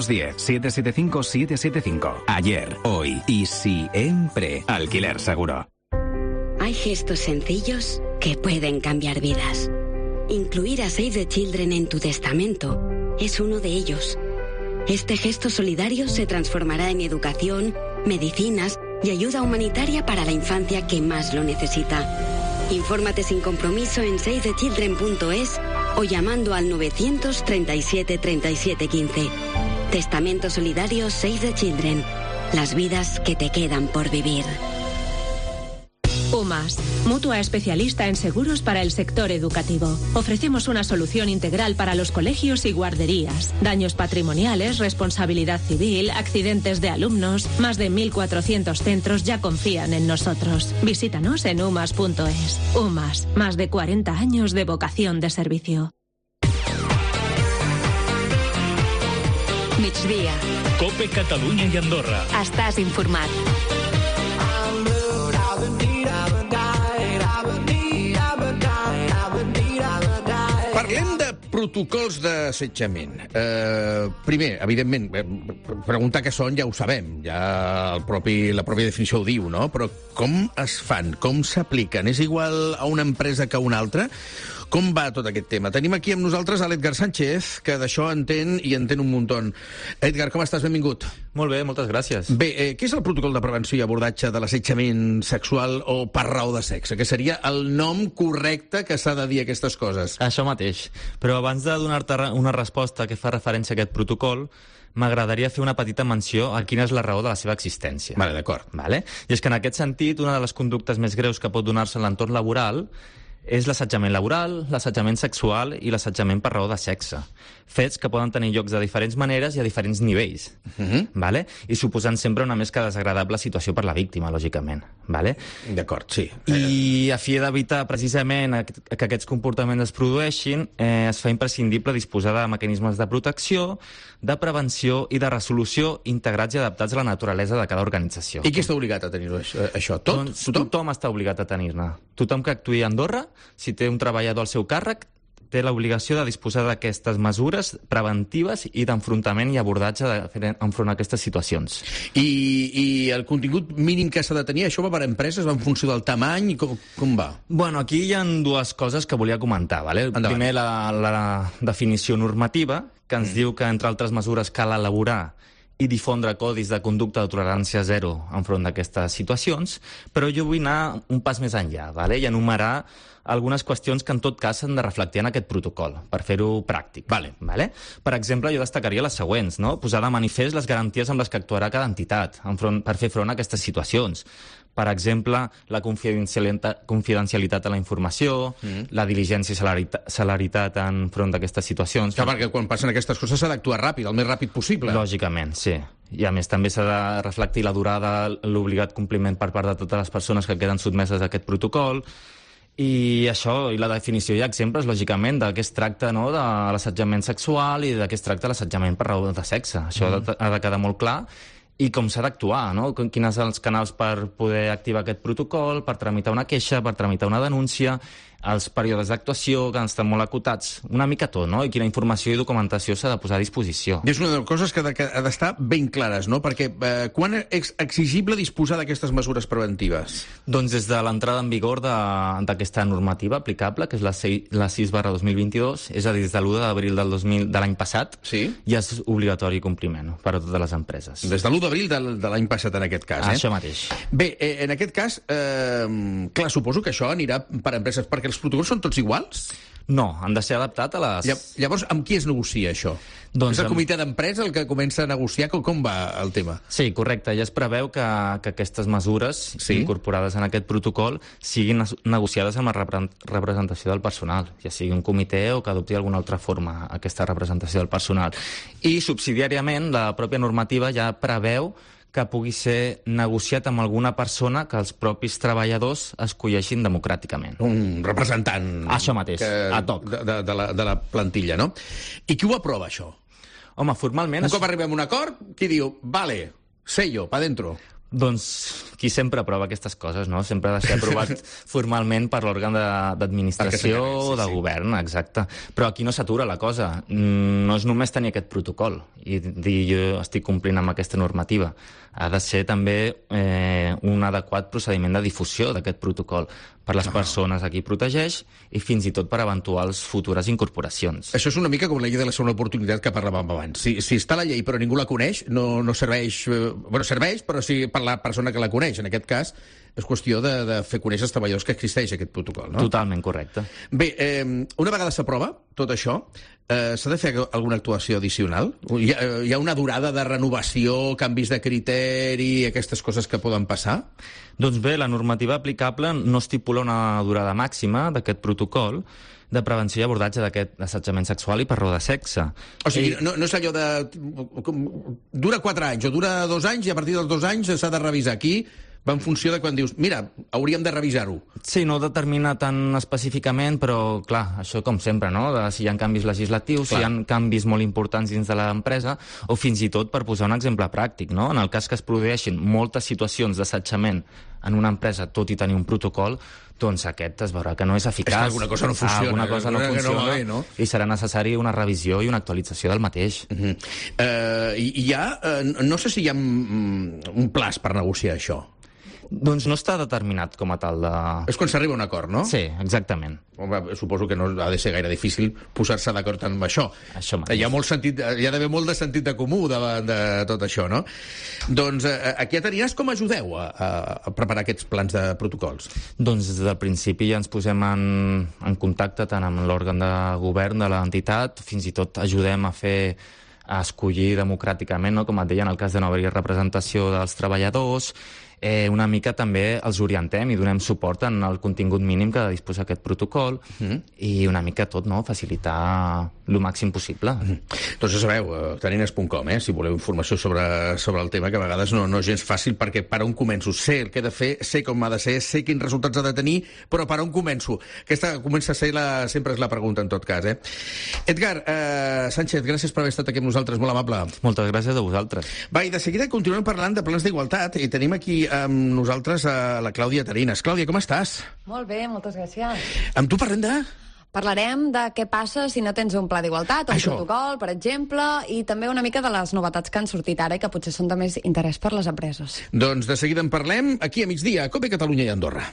910-775-775. Ayer, hoy y siempre. Alquiler Seguro. Hay gestos sencillos que pueden cambiar vidas. Incluir a Save the Children en tu testamento es uno de ellos. Este gesto solidario se transformará en educación, medicinas y ayuda humanitaria para la infancia que más lo necesita. Infórmate sin compromiso en savethechildren.es o llamando al 937 37 15. Testamento solidario Save the Children. Las vidas que te quedan por vivir. UMAS, mutua especialista en seguros para el sector educativo. Ofrecemos una solución integral para los colegios y guarderías. Daños patrimoniales, responsabilidad civil, accidentes de alumnos. Más de 1.400 centros ya confían en nosotros. Visítanos en umas.es. UMAS, más de 40 años de vocación de servicio. Migdia. COPE Catalunya i Andorra. Estàs informat. Parlem de protocols d'assetjament. Primer, evidentment, preguntar què són ja ho sabem, ja la pròpia definició ho diu, no? Però com es fan? Com s'apliquen? És igual a una empresa que a una altra? Com va tot aquest tema? Tenim aquí amb nosaltres l'Edgar Sánchez, que d'això entén i entén un muntó. Edgar, com estàs? Benvingut. Molt bé, moltes gràcies. Bé, què és el protocol de prevenció i abordatge de l'assetjament sexual o per raó de sexe? Que seria el nom correcte que s'ha de dir aquestes coses. Això mateix. Però abans de donar-te una resposta que fa referència a aquest protocol, m'agradaria fer una petita menció a quina és la raó de la seva existència. Vale, d'acord. Vale? I és que en aquest sentit, una de les conductes més greus que pot donar-se en l'entorn laboral és l'assetjament laboral, l'assetjament sexual i l'assetjament per raó de sexe. Fets que poden tenir llocs de diferents maneres i a diferents nivells, vale? I suposant sempre una més que desagradable situació per la víctima, lògicament. Vale? D'acord, sí. I a fi d'evitar precisament que aquests comportaments es produeixin, es fa imprescindible disposar de mecanismes de protecció, de prevenció i de resolució integrats i adaptats a la naturalesa de cada organització. I qui està obligat a tenir-ho, això? Tot? Doncs tothom està obligat a tenir-ne. Tothom que actuï a Andorra, si té un treballador al seu càrrec, té l'obligació de disposar d'aquestes mesures preventives i d'enfrontament i abordatge enfront a aquestes situacions. I el contingut mínim que s'ha de tenir, això va per empreses, va en funció del tamany, com va? Bueno, aquí hi ha dues coses que volia comentar. Vale? Primer, la definició normativa, que ens diu que, entre altres mesures, cal elaborar i difondre codis de conducta de tolerància zero enfront d'aquestes situacions, però jo vull anar un pas més enllà, vale? I enumerar algunes qüestions que en tot cas s'han de reflectir en aquest protocol, per fer-ho pràctic. Vale. Per exemple, jo destacaria les següents, no? Posar de manifest les garanties amb les que actuarà cada entitat per fer front a aquestes situacions. Per exemple, la confidencialitat de la informació, la diligència i celeritat enfront d'aquestes situacions. Clar, perquè quan passen aquestes coses s'ha d'actuar ràpid, el més ràpid possible. Lògicament, sí. I a més també s'ha de reflectir la durada, l'obligat compliment per part de totes les persones que queden sotmeses a aquest protocol. I això, i la definició i exemples, lògicament, de què es tracta, no?, de l'assetjament sexual i de què es tracta l'assetjament per raó de sexe. Això ha de quedar molt clar. I com s'ha d'actuar, no? Quins són els canals per poder activar aquest protocol, per tramitar una queixa, per tramitar una denúncia, els períodes d'actuació, que estan molt acotats, una mica tot, no? I quina informació i documentació s'ha de posar a disposició. I és una de les coses que ha d'estar ben clares, no? Perquè quan és exigible disposar d'aquestes mesures preventives? Doncs des de l'entrada en vigor d'aquesta normativa aplicable, que és la 6/2022, és a dir, des de l'1 d'abril de l'any passat, ja és obligatori compliment per a totes les empreses. Des de l'1 d'abril de l'any passat, en aquest cas, Això mateix. Bé, en aquest cas, clar, suposo que això anirà per empreses, perquè els protocols són tots iguals? No, han de ser adaptats a les... Llavors, amb qui es negocia això? Doncs és el comitè d'empresa el que comença a negociar? Com va el tema? Sí, correcte. Ja es preveu que aquestes mesures incorporades en aquest protocol siguin negociades amb la representació del personal, ja sigui un comitè o que adopti d'alguna altra forma aquesta representació del personal. I, subsidiàriament, la pròpia normativa ja preveu que pugui ser negociat amb alguna persona que els propis treballadors escolleixin democràticament. Un representant... Això mateix, ad hoc. De la plantilla, no? I qui ho aprova, això? Home, formalment... Un cop arribem a un acord, qui diu, vale, sello, pa dentro? Doncs qui sempre aprova aquestes coses, no? Sempre ha de ser aprovat formalment per l'òrgan d'administració o de govern, exacte. Però aquí no s'atura la cosa. No és només tenir aquest protocol i dir jo estic complint amb aquesta normativa. Ha de ser també un adequat procediment de difusió d'aquest protocol per les persones a qui protegeix i fins i tot per eventuals futures incorporacions. Això és una mica com la llei de la segona oportunitat que parlàvem abans. Si està la llei però ningú la coneix, no serveix... Bueno, serveix, però sí per la persona que la coneix. En aquest cas, és qüestió de fer conèixer als treballadors que existeix aquest protocol, no? Totalment correcte. Bé, una vegada s'aprova tot això, s'ha de fer alguna actuació addicional? Hi ha una durada de renovació, canvis de criteri, aquestes coses que poden passar? Doncs bé, la normativa aplicable no estipula una durada màxima d'aquest protocol de prevenció i abordatge d'aquest assetjament sexual i per raó de sexe. O sigui, no és allò de... Dura 4 anys o dura 2 anys i a partir dels 2 anys s'ha de revisar. Aquí va en funció de quan dius, mira, hauríem de revisar-ho. Sí, no determina tan específicament, però, clar, això com sempre, no? Si hi ha canvis legislatius, si hi ha canvis molt importants dins de l'empresa, o fins i tot per posar un exemple pràctic, no? En el cas que es produeixin moltes situacions d'assetjament en una empresa, tot i tenir un protocol, doncs aquest es veurà que no és eficaç. És que alguna cosa no funciona. Alguna cosa no funciona, i serà necessari una revisió i una actualització del mateix. No sé si hi ha un plaç per negociar això. Doncs no està determinat com a tal de... És quan s'arriba a un acord, no? Sí, exactament. Suposo que no ha de ser gaire difícil posar-se d'acord amb això. Hi ha d'haver molt de sentit de comú davant de tot això, no? Doncs aquí a Tarinas com ajudeu a preparar aquests plans de protocols? Doncs des del principi ja ens posem en contacte tant amb l'òrgan de govern de l'entitat, fins i tot ajudem a escollir democràticament, no? Com et deia, en el cas de no haver-hi representació dels treballadors, una mica també els orientem i donem suport en el contingut mínim que disposa aquest protocol i una mica tot, no? Facilitar el màxim possible. Doncs ja sabeu, tarinas.com, si voleu informació sobre el tema, que a vegades no és gens fàcil, perquè per on començo? Sé el que he de fer, sé com ha de ser, sé quins resultats ha de tenir, però per on començo? Aquesta comença a ser sempre és la pregunta, en tot cas. Edgar Sánchez, gràcies per haver estat aquí amb nosaltres, molt amable. Moltes gràcies a vosaltres. Va, i de seguida continuem parlant de plans d'igualtat, i tenim aquí amb nosaltres a la Clàudia Tarinas. Clàudia, com estàs? Molt bé, moltes gràcies. Amb tu Parlarem de què passa si no tens un pla d'igualtat, un protocol, per exemple, i també una mica de les novetats que han sortit ara i que potser són de més interès per les empreses. Doncs de seguida en parlem aquí a migdia, a COPE Catalunya i Andorra.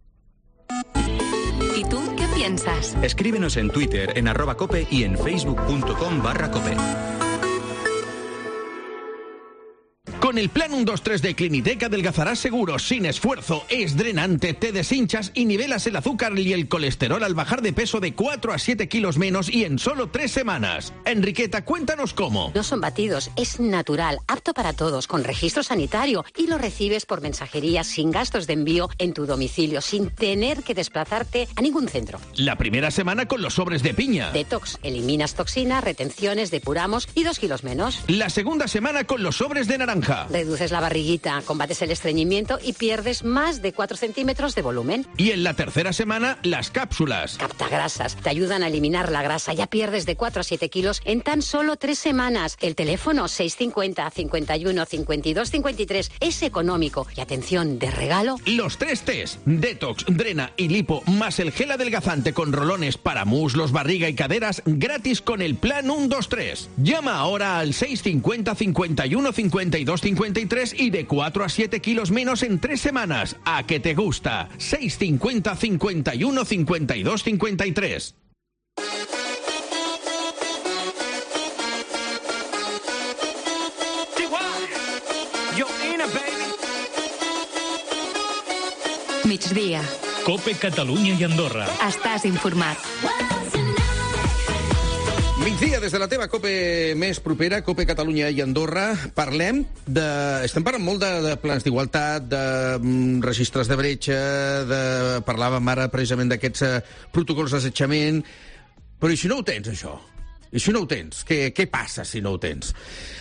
¿Y tú qué piensas? Escríbenos en Twitter, en @cope y en facebook.com/cope. Con Con el plan 1-2-3 de Clinitec adelgazarás seguro, sin esfuerzo. Es drenante, te deshinchas y nivelas el azúcar y el colesterol al bajar de peso de 4 a 7 kilos menos y en solo 3 semanas. Enriqueta, cuéntanos cómo. No son batidos, es natural, apto para todos, con registro sanitario y lo recibes por mensajería sin gastos de envío en tu domicilio, sin tener que desplazarte a ningún centro. La primera semana con los sobres de piña. Detox, eliminas toxinas, retenciones, depuramos y 2 kilos menos. La segunda semana con los sobres de naranja. Reduces la barriguita, combates el estreñimiento y pierdes más de 4 centímetros de volumen. Y en la tercera semana, las cápsulas. Captagrasas, te ayudan a eliminar la grasa, ya pierdes de 4 a 7 kilos en tan solo 3 semanas. El teléfono 650 51 52 53 es económico y atención, de regalo. Los 3 test, Detox, Drena y Lipo, más el gel adelgazante con rolones para muslos, barriga y caderas, gratis con el plan 1-2-3. Llama ahora al 650 51 52 53 y de 4 a 7 kilos menos en 3 semanas. ¿A qué te gusta? 650 51 52 53. Migdia. Cope Catalunya i Andorra. Estàs informat. Migdia, des de la teva Cope més propera, Cope Catalunya i Andorra, estem parlant molt de plans d'igualtat, de registres de bretxa, parlàvem ara precisament d'aquests protocols d'assetjament, però i si no ho tens, això? I si no ho tens? Què passa si no ho tens?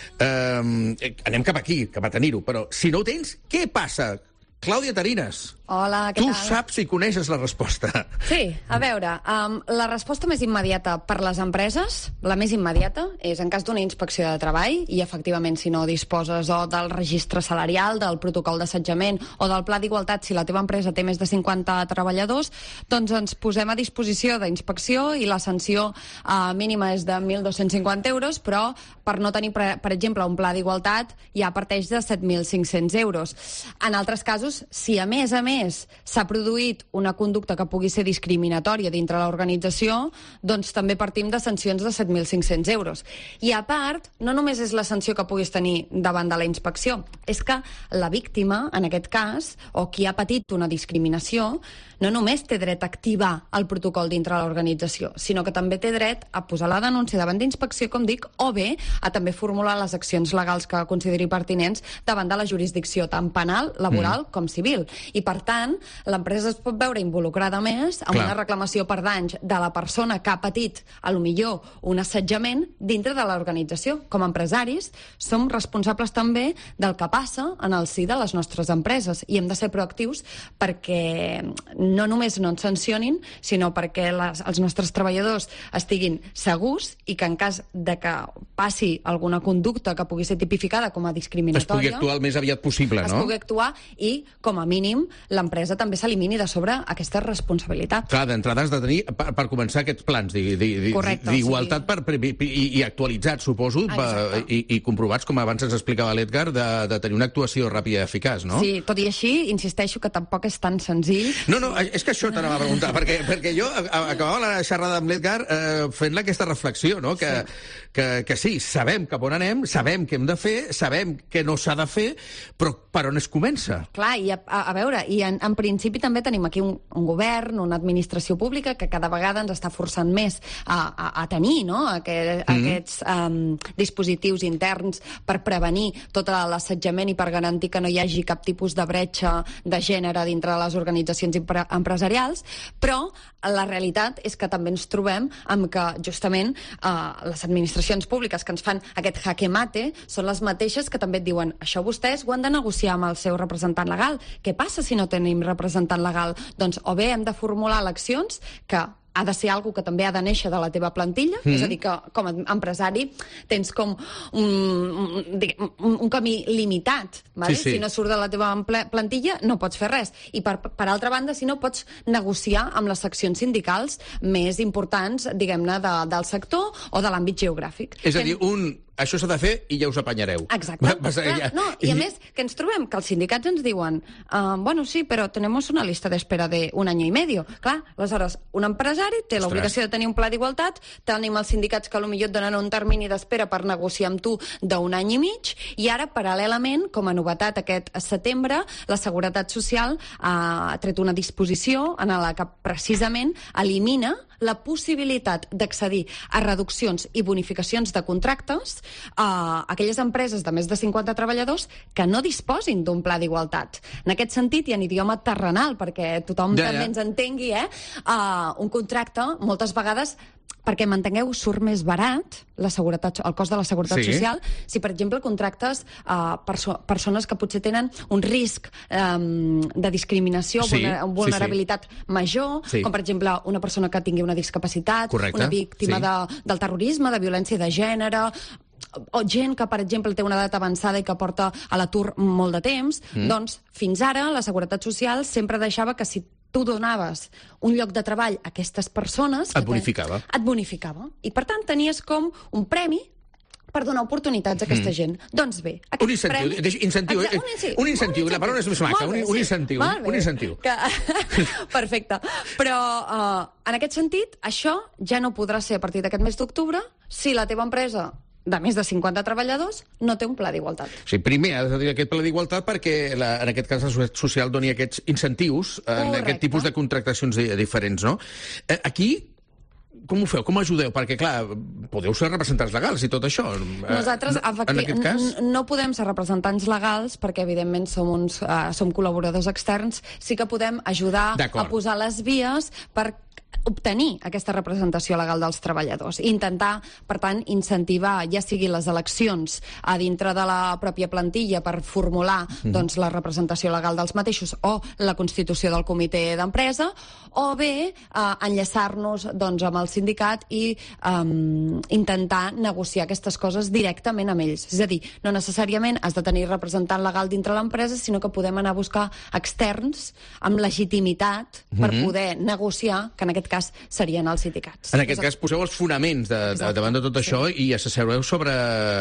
Anem cap aquí, cap a tenir-ho, però si no ho tens, què passa? Clàudia Tarinas. Hola, què tal? Tu saps i coneixes la resposta. Sí, a veure, la resposta més immediata per les empreses, la més immediata, és en cas d'una inspecció de treball, i efectivament si no disposes o del registre salarial, del protocol d'assetjament o del pla d'igualtat, si la teva empresa té més de 50 treballadors, doncs ens posem a disposició d'inspecció i la sanció mínima és de 1.250 euros, però per no tenir, per exemple, un pla d'igualtat ja parteix de 7.500 euros. En altres casos, si a més s'ha produït una conducta que pugui ser discriminatòria dintre l'organització, doncs també partim de sancions de 7.500 euros. I a part, no només és la sanció que puguis tenir davant de la inspecció, és que la víctima, en aquest cas, o qui ha patit una discriminació, no només té dret a activar el protocol dintre l'organització, sinó que també té dret a posar la denúncia davant d'inspecció, com dic, o bé a també formular les accions legals que consideri pertinents davant de la jurisdicció tant penal, laboral com civil. I per tant, l'empresa es pot veure involucrada més en una reclamació per danys de la persona que ha patit, a lo millor, un assetjament dintre de l'organització. Com a empresaris, som responsables també del que passa en el si de les nostres empreses i hem de ser proactius perquè no només no ens sancionin, sinó perquè els nostres treballadors estiguin segurs i que en cas de que passi alguna conducta que pugui ser tipificada com a discriminatòria... Es pugui actuar el més aviat possible, no? Es pugui actuar i, com a mínim, l'empresa també s'elimini de sobre aquesta responsabilitat. Clar, d'entrada has de tenir, per començar, aquests plans d'igualtat i actualitzats, suposo, i comprovats, com abans ens explicava l'Edgar, de tenir una actuació ràpida i eficaç, no? Sí, tot i així, insisteixo que tampoc és tan senzill. No, és que això t'anava a preguntar, perquè jo acabava la xerrada amb l'Edgar fent-la aquesta reflexió, no? Que sí, sabem cap on anem, sabem què hem de fer, sabem què no s'ha de fer, però per on es comença? Clar, i a veure, i en principi també tenim aquí un govern, una administració pública que cada vegada ens està forçant més a tenir, no?, aquests dispositius interns per prevenir tot l'assetjament i per garantir que no hi hagi cap tipus de bretxa de gènere dintre de les organitzacions empresarials, però la realitat és que també ens trobem amb que justament les administracions públiques que ens fan aquest jaque mate són les mateixes que també et diuen això vostès ho han de negociar amb el seu representant legal. Què passa si no tenim representant legal? Doncs o bé hem de formular eleccions que ha de ser algo que també ha de néixer de la teva plantilla, és a dir, que com a empresari tens com un camí limitat, vale? Sí. Si no surt de la teva plantilla no pots fer res. I per altra banda, si no, pots negociar amb les seccions sindicals més importants, diguem-ne, del sector o de l'àmbit geogràfic. És a dir, un això s'ha de fer i ja us apanyareu. Exacte. I a més, que ens trobem que els sindicats ens diuen bueno, sí, però tenemos una lista d'espera de un año y medio. Clar, aleshores, un empresari té l'obligació de tenir un pla d'igualtat, tenim els sindicats que potser et donen un termini d'espera per negociar amb tu d'un any i mig, i ara, paral·lelament, com a novetat aquest setembre, la Seguretat Social ha tret una disposició en la que precisament elimina la possibilitat d'accedir a reduccions i bonificacions de contractes a aquelles empreses de més de 50 treballadors que no disposin d'un pla d'igualtat. En aquest sentit, i en idioma terrenal, perquè tothom també ens entengui, un contracte, moltes vegades, perquè m'entengueu, surt més barat el cost de la Seguretat Social si, per exemple, contractes persones que potser tenen un risc de discriminació, vulnerabilitat major, com, per exemple, una persona que tingui una discapacitat, una víctima del terrorisme, de violència de gènere, o gent que, per exemple, té una edat avançada i que porta a l'atur molt de temps. Doncs, fins ara, la Seguretat Social sempre deixava que si tu donaves un lloc de treball a aquestes persones... Et bonificava. Et bonificava. I, per tant, tenies com un premi per donar oportunitats a aquesta gent. Doncs bé, un incentiu. Un incentiu, la paraula és més maca. Un incentiu. Un incentiu. Perfecte. Però, en aquest sentit, això ja no podrà ser a partir d'aquest mes d'octubre si la teva empresa de més de 50 treballadors no té un pla d'igualtat. Sí, primer ha de tenir aquest pla d'igualtat perquè, en aquest cas, la Seguretat Social doni aquests incentius en aquest tipus de contractacions diferents, no? Aquí, com ho feu? Com ajudeu? Perquè, clar, podeu ser representants legals i tot això. Nosaltres, no podem ser representants legals perquè, evidentment, som col·laboradors externs. Sí que podem ajudar a posar les vies per obtenir aquesta representació legal dels treballadors i intentar, per tant, incentivar ja sigui les eleccions a dintre de la pròpia plantilla per formular la representació legal dels mateixos o la constitució del comitè d'empresa, o bé enllaçar-nos amb el sindicat i intentar negociar aquestes coses directament amb ells. És a dir, no necessàriament has de tenir representant legal dintre l'empresa, sinó que podem anar a buscar externs amb legitimitat per poder negociar, que en aquest cas serien els sindicats. En aquest cas poseu els fonaments davant de tot això i assessoreu sobre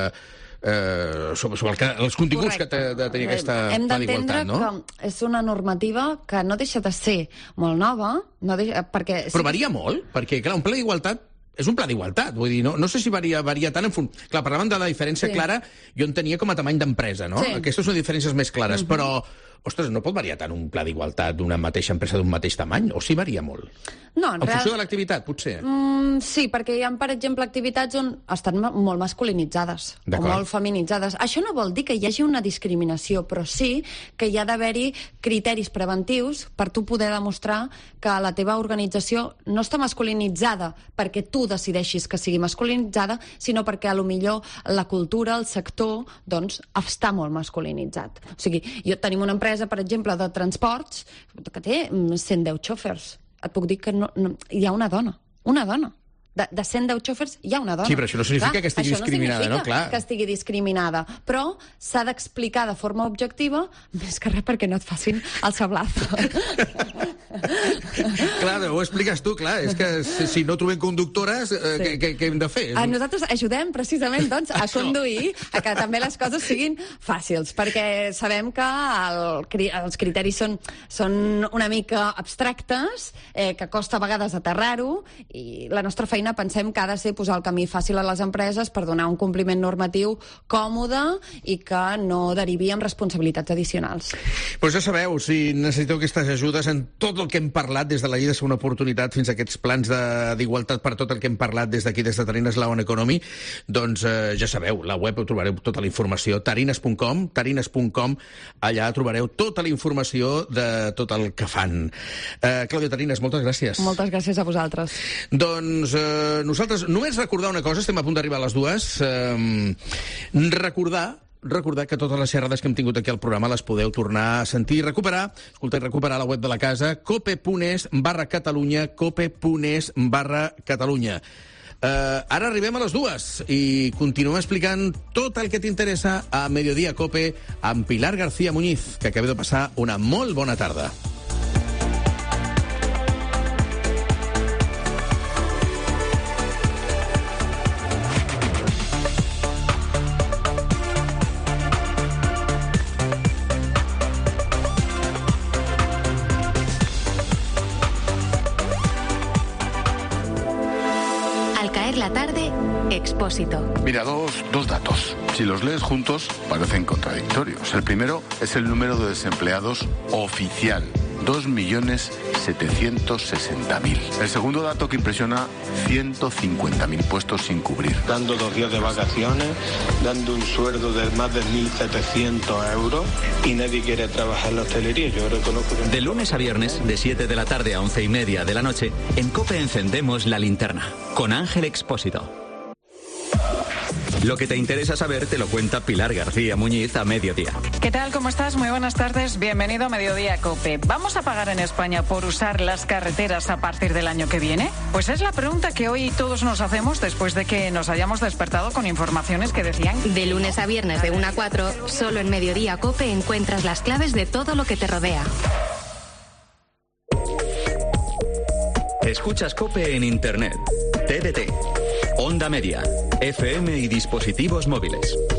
els continguts que ha de tenir aquesta pla d'igualtat, no? Hem d'entendre que és una normativa que no deixa de ser molt nova, però varia molt, perquè, clar, un pla d'igualtat és un pla d'igualtat, vull dir, no sé si varia tant en Clar, parlàvem de la diferència clara, jo en tenia com a tamany d'empresa, no? Aquestes són diferències més clares, però, ostres, no pot variar tant un pla d'igualtat d'una mateixa empresa d'un mateix tamany, o sí varia molt? No, en funció de l'activitat, potser? Sí, perquè hi ha, per exemple, activitats on estan molt masculinitzades o molt feminitzades. Això no vol dir que hi hagi una discriminació, però sí que hi ha d'haver-hi criteris preventius per tu poder demostrar que la teva organització no està masculinitzada perquè tu decideixis que sigui masculinitzada, sinó perquè potser la cultura, el sector, doncs, està molt masculinitzat. O sigui, tenim una empresa, per exemple, de transports que té 110 xòfers. Et puc dir que hi ha una dona. De 110 xòfers hi ha una dona. Sí, però això no significa que estigui discriminada, no? Clar. Que estigui discriminada, però s'ha d'explicar de forma objectiva, més que res perquè no et facin el sablazo. Clar, ho expliques tu, clar. És que si no trobem conductores, què hem de fer? Nosaltres ajudem precisament a conduir, a que també les coses siguin fàcils, perquè sabem que els criteris són una mica abstractes, que costa a vegades aterrar-ho, i la nostra feina pensem que ha de ser posar el camí fàcil a les empreses per donar un compliment normatiu còmode i que no derivi en responsabilitats addicionals. Doncs ja sabeu, si necessiteu aquestes ajudes en tot el que hem parlat, des de la llei de segona oportunitat fins a aquests plans d'igualtat per tot el que hem parlat des d'aquí, des de Tarines La On Economy, doncs ja sabeu, la web trobareu tota la informació, tarines.com, allà trobareu tota la informació de tot el que fan. Clàudia Tarines, moltes gràcies. Moltes gràcies a vosaltres. Doncs nosaltres només recordar una cosa, estem a punt d'arribar a les 2, recordar que totes les xerrades que hem tingut aquí al programa les podeu tornar a sentir i recuperar, a la web de la casa, cope.es/Catalunya, cope.es/Catalunya. Ara arribem a les 2 i continuem explicant tot el que t'interessa a Mediodía Cope amb Pilar García Muñiz, que acaba de passar una molt bona tarda. la tarde, Expósito. Mira, dos datos. Si los lees juntos, parecen contradictorios. El primero es el número de desempleados oficial. 2.760.000. El segundo dato que impresiona, 150.000 puestos sin cubrir. Dando 2 días de vacaciones, dando un sueldo de más de 1.700 euros y nadie quiere trabajar en la hostelería. Yo reconozco que... De lunes a viernes, de 7 de la tarde a 11:30 de la noche, en COPE encendemos la linterna, con Ángel Expósito. Lo que te interesa saber te lo cuenta Pilar García Muñiz a mediodía. ¿Qué tal? ¿Cómo estás? Muy buenas tardes. Bienvenido a Mediodía COPE. ¿Vamos a pagar en España por usar las carreteras a partir del año que viene? Pues es la pregunta que hoy todos nos hacemos después de que nos hayamos despertado con informaciones que decían... De lunes a viernes de 1 a 4, solo en Mediodía COPE encuentras las claves de todo lo que te rodea. Escuchas COPE en Internet, TDT, Onda Media, FM y dispositivos móviles.